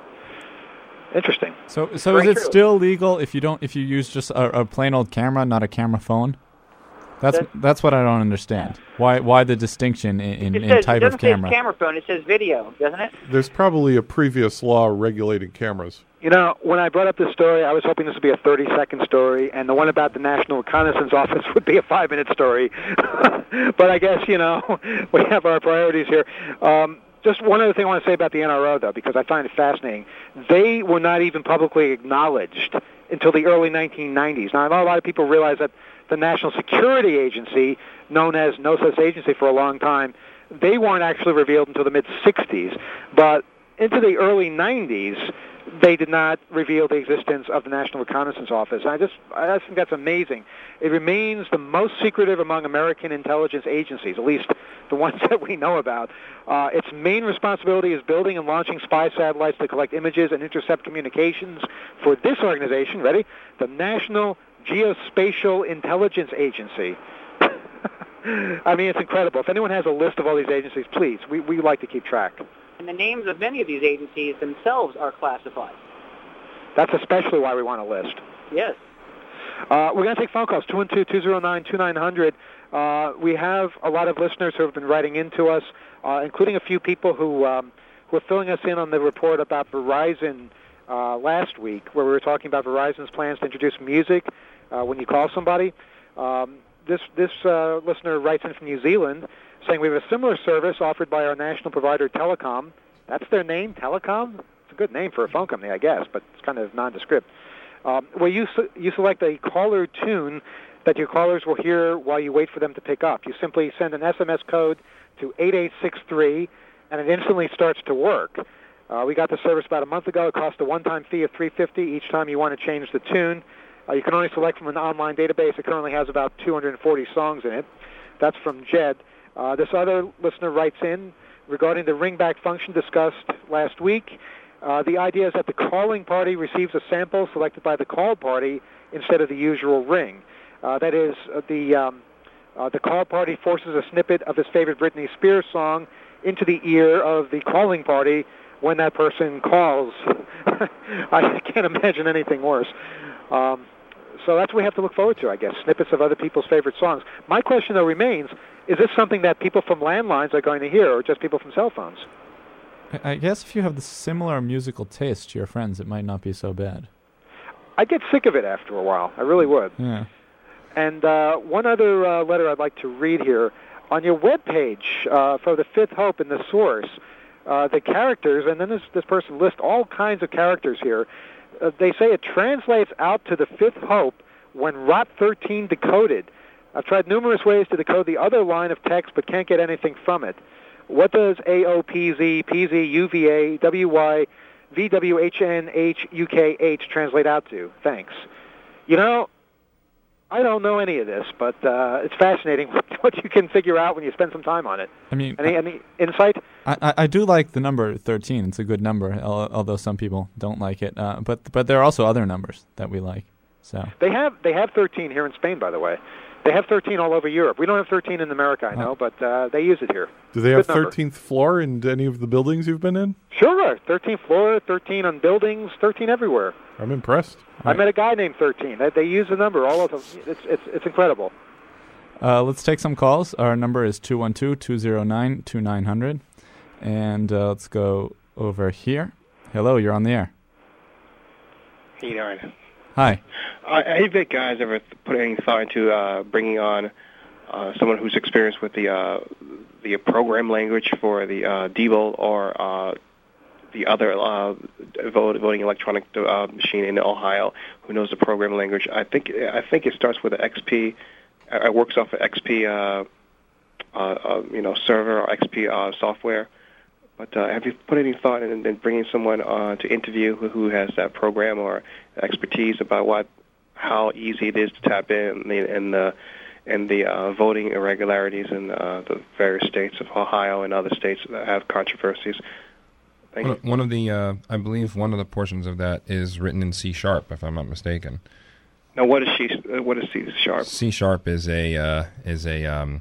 Interesting. So, so Very is it true. still legal if you don't if you use just a, a plain old camera, not a camera phone? That's That- that's what I don't understand. Why why the distinction in, in, It, in says, type it doesn't of say camera? it's camera phone, it says video, doesn't it? There's probably a previous law regulating cameras. You know, when I brought up this story, I was hoping this would be a thirty-second story, and the one about the National Reconnaissance Office would be a five-minute story. But I guess, you know, we have our priorities here. Um, just one other thing I want to say about the N R O, though, because I find it fascinating. They were not even publicly acknowledged until the early nineteen nineties. Now, I know a lot of people realize that the National Security Agency, known as No Such Agency for a long time, they weren't actually revealed until the mid-sixties. But into the early nineties, they did not reveal the existence of the National Reconnaissance Office. And I just, I just think that's amazing. It remains the most secretive among American intelligence agencies, at least the ones that we know about. Uh, its main responsibility is building and launching spy satellites to collect images and intercept communications for this organization, ready? The National Geospatial Intelligence Agency. I mean, it's incredible. If anyone has a list of all these agencies, please, we, we like to keep track. And the names of many of these agencies themselves are classified. That's especially why we want a list. Yes. Uh, we're going to take phone calls, two one two, two zero nine, two nine zero zero. Uh, we have a lot of listeners who have been writing into us, uh, including a few people who, um, who are filling us in on the report about Verizon uh, last week, where we were talking about Verizon's plans to introduce music uh, when you call somebody. Um, this this uh, listener writes in from New Zealand, saying we have a similar service offered by our national provider, Telecom. That's their name, Telecom? It's a good name for a phone company, I guess, but it's kind of nondescript. Um, where you, se- you select a caller tune that your callers will hear while you wait for them to pick up. You simply send an S M S code to eight eight six three, and it instantly starts to work. Uh, we got the service about a month ago. It cost a one-time fee of three hundred fifty dollars each time you want to change the tune. Uh, you can only select from an online database. It currently has about two hundred forty songs in it. That's from Jed. Uh, this other listener writes in regarding the ringback function discussed last week. Uh, the idea is that the calling party receives a sample selected by the call party instead of the usual ring. Uh, that is, uh, the um, uh, the call party forces a snippet of his favorite Britney Spears song into the ear of the calling party when that person calls. I can't imagine anything worse. Um, so that's what we have to look forward to, I guess, snippets of other people's favorite songs. My question, though, remains, is this something that people from landlines are going to hear, or just people from cell phones? I, I guess if you have the similar musical taste to your friends, it might not be so bad. I'd get sick of it after a while. I really would. Yeah. And uh, one other uh, letter I'd like to read here. On your webpage uh, for the Fifth Hope in the source, uh, the characters, and then this, this person lists all kinds of characters here. Uh, they say it translates out to the Fifth Hope when R O T thirteen decoded. I've tried numerous ways to decode the other line of text but can't get anything from it. What does A O P Z, P Z, U V A, W Y, V W H N H U K H translate out to? Thanks. You know, I don't know any of this, but uh, it's fascinating what you can figure out when you spend some time on it. I mean, any, I, any insight? I, I, I do like the number thirteen. It's a good number, al- although some people don't like it. Uh, but but there are also other numbers that we like. So They have they have thirteen here in Spain, by the way. They have thirteen all over Europe. We don't have thirteen in America, I know, but uh, they use it here. Do they have Good number. thirteenth floor in any of the buildings you've been in? Sure, thirteenth floor, thirteen on buildings, thirteen everywhere. I'm impressed. I met a guy named thirteen. They, they use the number all of them. It's it's it's incredible. Uh, let's take some calls. Our number is two one two, two zero nine, two nine zero zero. And uh, let's go over here. Hello, you're on the air. Hey, Darn. Hi. Uh, have you guys ever put any thought into uh, bringing on uh, someone who's experienced with the uh, the program language for the uh, Diebold or uh, the other uh, vote, voting electronic uh, machine in Ohio who knows the program language? I think I think it starts with an X P. Uh, it works off of X P, uh, uh, uh, you know, server or X P uh, software. But uh, have you put any thought in, in bringing someone uh, to interview who, who has that program or expertise about what, how easy it is to tap in and the and the, and the uh, voting irregularities in uh, the various states of Ohio and other states that have controversies? Thank One, you. one of the, uh, I believe, one of the portions of that is written in C sharp, if I'm not mistaken. Now, what is she? Uh, what is C sharp? C sharp is a uh, is a um,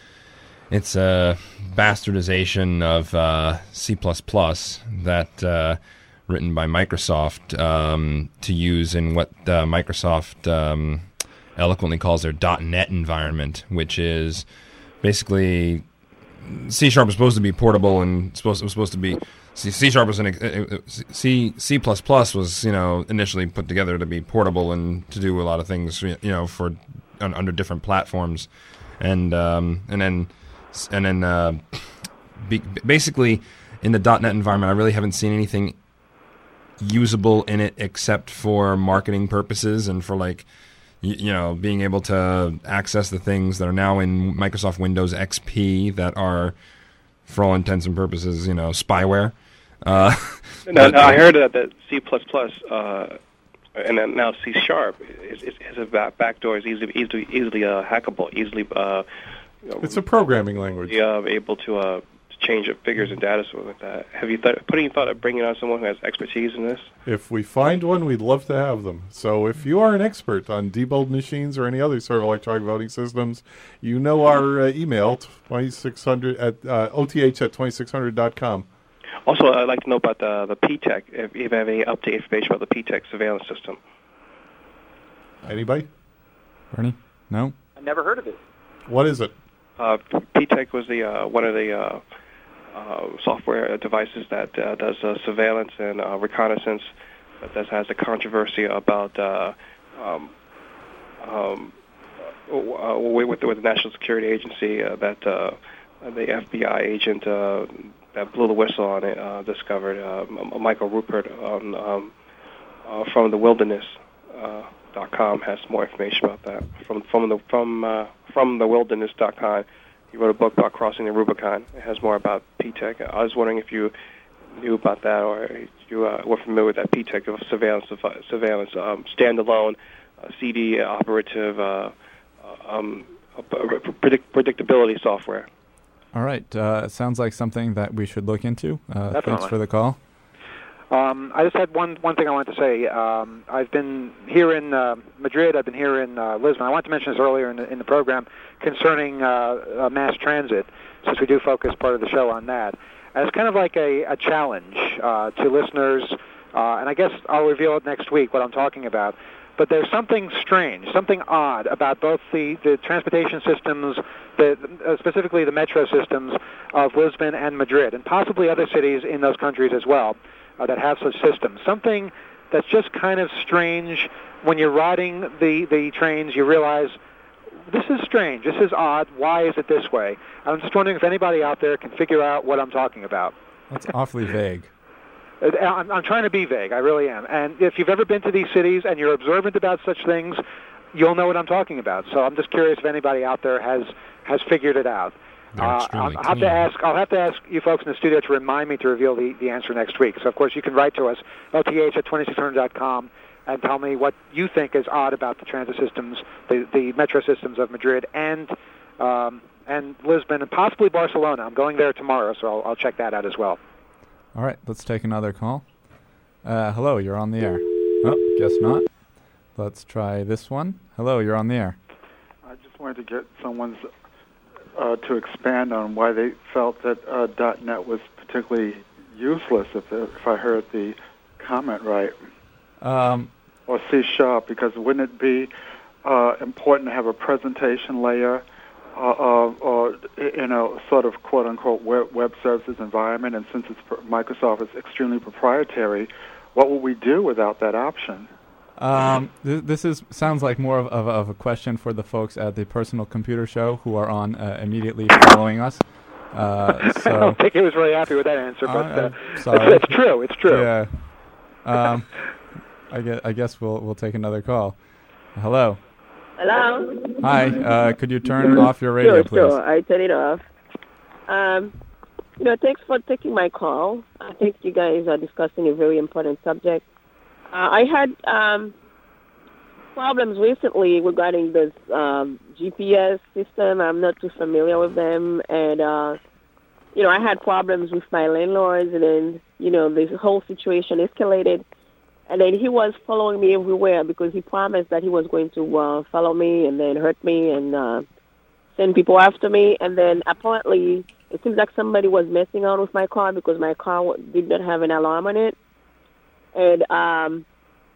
it's a bastardization of uh, C plus plus that uh, written by Microsoft um, to use in what uh, Microsoft um, eloquently calls their .NET environment, which is basically C sharp is supposed to be portable and supposed was supposed to be C, C sharp was an uh, C C plus plus was you know initially put together to be portable and to do a lot of things you know for un, under different platforms, and um, and then and then uh, be, basically in the .NET environment, I really haven't seen anything usable in it except for marketing purposes and for like you, you know being able to access the things that are now in Microsoft Windows X P that are, for all intents and purposes, you know, spyware. Uh, no, no, I heard that that C plus plus uh, and then now C sharp is, is, is a back, backdoor is easily easily easily uh, hackable, easily. Uh, you know, It's a programming language. Yeah, able to uh, change up figures and data sort like that. Have you th- put any thought of bringing on someone who has expertise in this? If we find one, we'd love to have them. So if you are an expert on Diebold machines or any other sort of electronic voting systems, you know our uh, email, twenty-six hundred at uh, O T H at twenty-six hundred dot com. Also, I'd like to know about the, the P TEC, if you have any update information about the P TEC surveillance system. Anybody? Bernie? No? I never heard of it. What is it? Uh, P TEC was the uh, one of the uh, uh, software devices that uh, does uh, surveillance and uh, reconnaissance, but that has a controversy about uh, um, um, uh, with, with the National Security Agency uh, that uh, the F B I agent uh, that blew the whistle on it uh, discovered uh, Michael Rupert on, um, uh, from the Wilderness. Uh, Dot com has more information about that. From from the from uh, from the wilderness dot com, he wrote a book about crossing the Rubicon. It has more about P TEC. I was wondering if you knew about that or you uh, were familiar with that P TEC of surveillance of, uh, surveillance um, standalone uh, C D operative uh, um, uh, predict- predictability software. All right. Uh, sounds like something that we should look into. Uh, thanks Definitely. for the call. Um, I just had one one thing I wanted to say. Um, I've been here in uh, Madrid. I've been here in uh, Lisbon. I wanted to mention this earlier in the, in the program concerning uh, uh, mass transit, since we do focus part of the show on that. As kind of like a, a challenge uh, to listeners, uh, and I guess I'll reveal it next week what I'm talking about. but there's something strange, something odd about both the, the transportation systems, the, uh, specifically the metro systems of Lisbon and Madrid, and possibly other cities in those countries as well uh, that have such systems. Something that's just kind of strange. When you're riding the, the trains, you realize, this is strange, this is odd, why is it this way? I'm just wondering if anybody out there can figure out what I'm talking about. That's awfully vague. I'm, I'm trying to be vague, I really am. And if you've ever been to these cities and you're observant about such things, you'll know what I'm talking about. So I'm just curious if anybody out there has, has figured it out. They're Uh, extremely I'll have to clean. ask. I'll have to ask you folks in the studio to remind me to reveal the, the answer next week. So of course you can write to us, L T H at twenty-six hundred dot com, and tell me what you think is odd about the transit systems, the, the metro systems of Madrid and um, and Lisbon and possibly Barcelona. I'm going there tomorrow, so I'll, I'll check that out as well. All right, let's take another call. Uh, hello, you're on the air. Oh, guess not. Let's try this one. Hello, you're on the air. I just wanted to get someone's uh, to expand on why they felt that uh, .NET was particularly useless, if, if I heard the comment right, Um, or C Sharp, because wouldn't it be uh, important to have a presentation layer uh, uh, or in a sort of quote-unquote web, web services environment, and since it's Microsoft is extremely proprietary, what would we do without that option? Um, th- this is sounds like more of, of, of a question for the folks at the Personal Computer Show who are on uh, immediately following us. Uh, I so don't think he was really happy with that answer, but Uh, uh, I'm sorry. it's, it's true. It's true. yeah, um, I guess I guess we'll we'll take another call. Hello. Hello? Hi. Uh, could you turn off your radio, sure, please? Sure, I turn it off. Um, you know, thanks for taking my call. I think you guys are discussing a very important subject. Uh, I had um, problems recently regarding this um, G P S system. I'm not too familiar with them. And, uh, you know, I had problems with my landlords, and then, you know, this whole situation escalated. And then he was following me everywhere because he promised that he was going to uh, follow me and then hurt me and uh, send people after me. And then apparently it seems like somebody was messing around with my car because my car did not have an alarm on it. And um,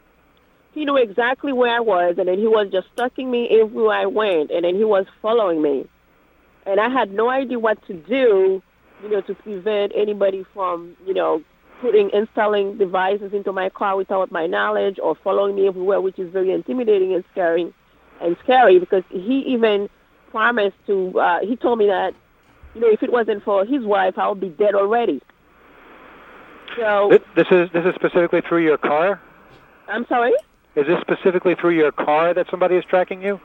he knew exactly where I was, and then he was just stalking me everywhere I went, and then he was following me. And I had no idea what to do, you know, to prevent anybody from, you know, putting, installing devices into my car without my knowledge or following me everywhere, which is very intimidating and scary, and scary because he even promised to, uh, he told me that, you know, if it wasn't for his wife, I would be dead already. So, Th- This is this is specifically through your car? I'm sorry? Is this specifically through your car that somebody is tracking you?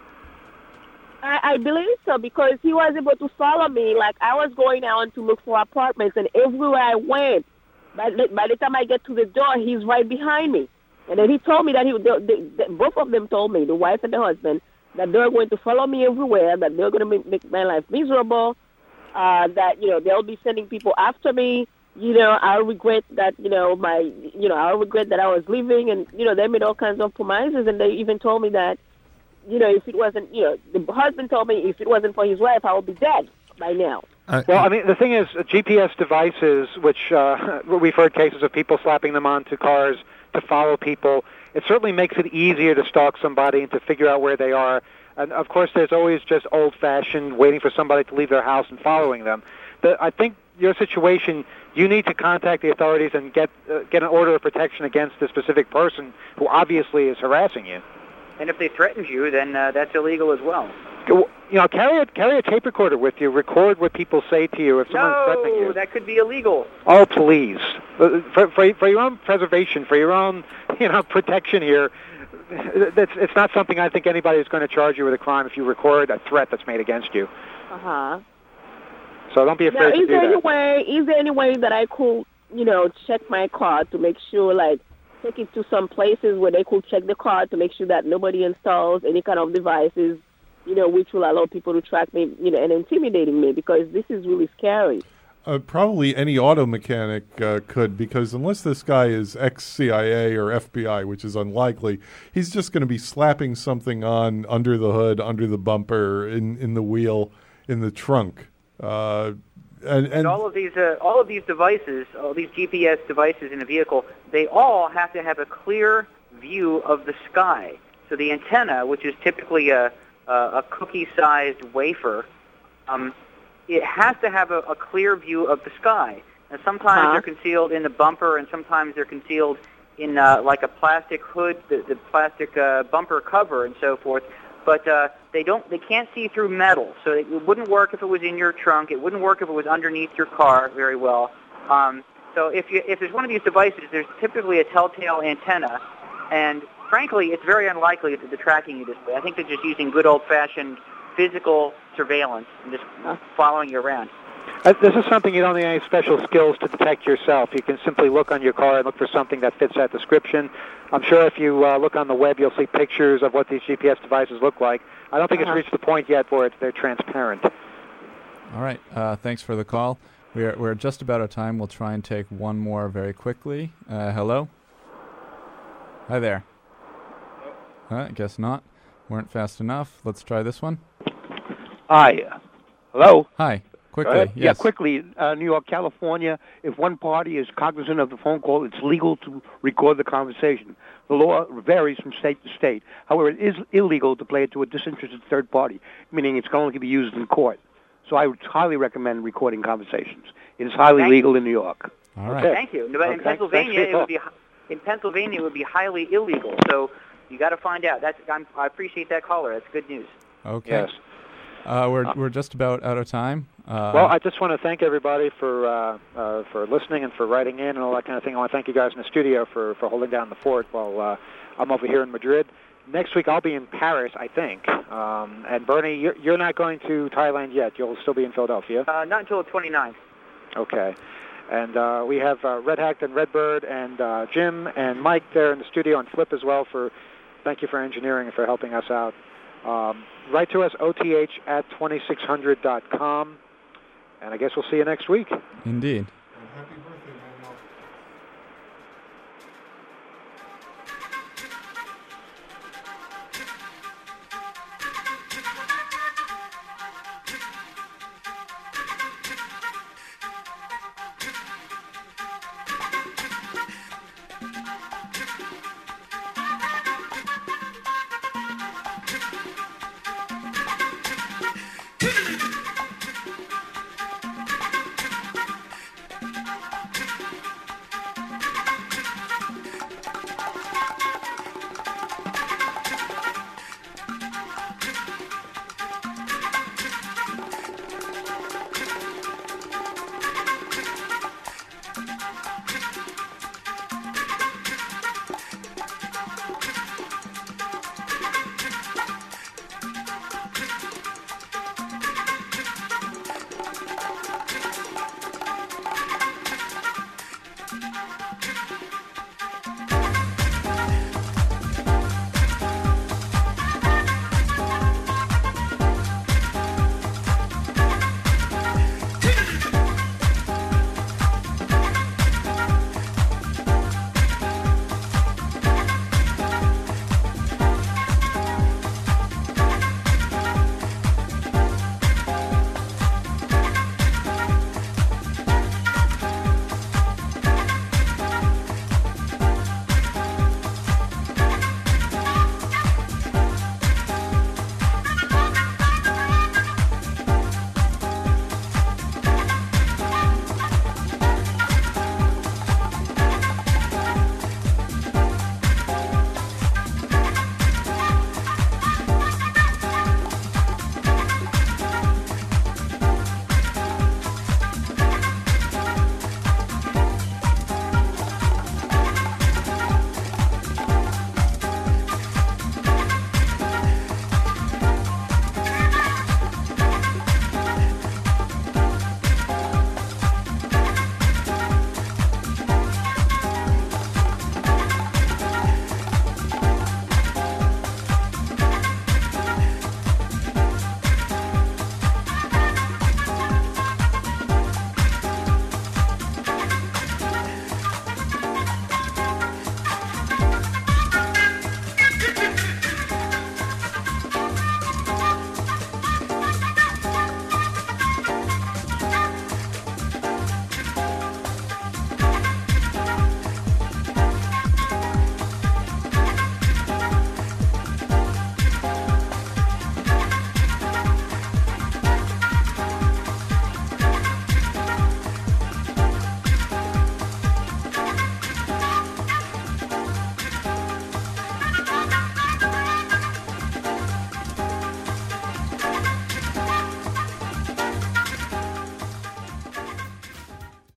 I, I believe so, because he was able to follow me. Like, I was going out to look for apartments, and everywhere I went, by the, by the time I get to the door, he's right behind me. And then he told me that he, they, they, both of them told me, the wife and the husband, that they're going to follow me everywhere, that they're going to make, make my life miserable, uh, that, you know, they'll be sending people after me. You know, I'll regret that, you know, my, you know, I'll regret that I was leaving. And, you know, they made all kinds of promises, and they even told me that, you know, if it wasn't, you know, the husband told me if it wasn't for his wife, I would be dead by now. Well, I mean, the thing is, G P S devices, which uh, we've heard cases of people slapping them onto cars to follow people, it certainly makes it easier to stalk somebody and to figure out where they are. And, of course, there's always just old-fashioned waiting for somebody to leave their house and following them. The, I think your situation, you need to contact the authorities and get uh, get an order of protection against the specific person who obviously is harassing you. And if they threatened you, then uh, that's illegal as well. You know, carry a, carry a tape recorder with you. Record what people say to you if someone's threatening you. No, that could be illegal. Oh, please. For, for, for your own preservation, for your own, you know, protection here, that's, it's not something I think anybody's going to charge you with a crime if you record a threat that's made against you. Uh-huh. So don't be Now, afraid is to do there any that. way, is there any way that I could, you know, check my car to make sure, like, take it to some places where they could check the car to make sure that nobody installs any kind of devices, you know, which will allow people to track me, you know, and intimidating me, because this is really scary. Uh, probably any auto mechanic uh, could, because unless this guy is ex-C I A or F B I, which is unlikely, he's just going to be slapping something on under the hood, under the bumper, in, in the wheel, in the trunk. Uh, and, and, And all of these, uh, all of these devices, all these G P S devices in a vehicle, they all have to have a clear view of the sky, so So the antenna, which is typically a, a, a cookie-sized wafer, um, it has to have a, a clear view of the sky. And sometimes Uh-huh. they're concealed in the bumper, and sometimes they're concealed in uh, like a plastic hood, the, the plastic uh, bumper cover, and so forth. But uh, they don't, they can't see through metal, so it wouldn't work if it was in your trunk. It wouldn't work if it was underneath your car very well. Um, so if you, if there's one of these devices, there's typically a telltale antenna, and frankly, it's very unlikely that they're tracking you this way. I think they're just using good old-fashioned physical surveillance and just following you around. Uh, this is something you don't need any special skills to detect yourself. You can simply look on your car and look for something that fits that description. I'm sure if you uh, look on the web, you'll see pictures of what these G P S devices look like. I don't think Uh-huh. it's reached the point yet where it's, they're transparent. All right. Uh, thanks for the call. We're we're just about out of time. We'll try and take one more very quickly. Uh, hello. Hi there. Uh, I guess not. Weren't fast enough. Let's try this one. Hi. Hello? Hi. Quickly. Uh, Yeah, Yes. quickly. Uh, New York, California, if one party is cognizant of the phone call, it's legal to record the conversation. The law varies from state to state. However, it is illegal to play it to a disinterested third party, meaning it's going to be used in court. So I would highly recommend recording conversations. It is highly Thank legal in New York. All right. Thank you. But in Okay. Pennsylvania, Thanks for your it would be in Pennsylvania it would be highly illegal. So you got to find out. That's I'm, I appreciate that caller. That's good news. Okay. Yes. Uh, we're we're just about out of time. Uh, Well, I just want to thank everybody for uh, uh, for listening and for writing in and all that kind of thing. I want to thank you guys in the studio for, for holding down the fort while uh, I'm over here in Madrid. Next week I'll be in Paris, I think. Um, and Bernie, you're, you're not going to Thailand yet. You'll still be in Philadelphia. Uh, not until the twenty-ninth. Okay. And uh, we have uh, Red Hacked and Redbird and uh, Jim and Mike there in the studio and Flip as well. For thank you for engineering and for helping us out. Um, write to us, O T H at twenty-six hundred dot com. And I guess we'll see you next week. Indeed. Happy birthday.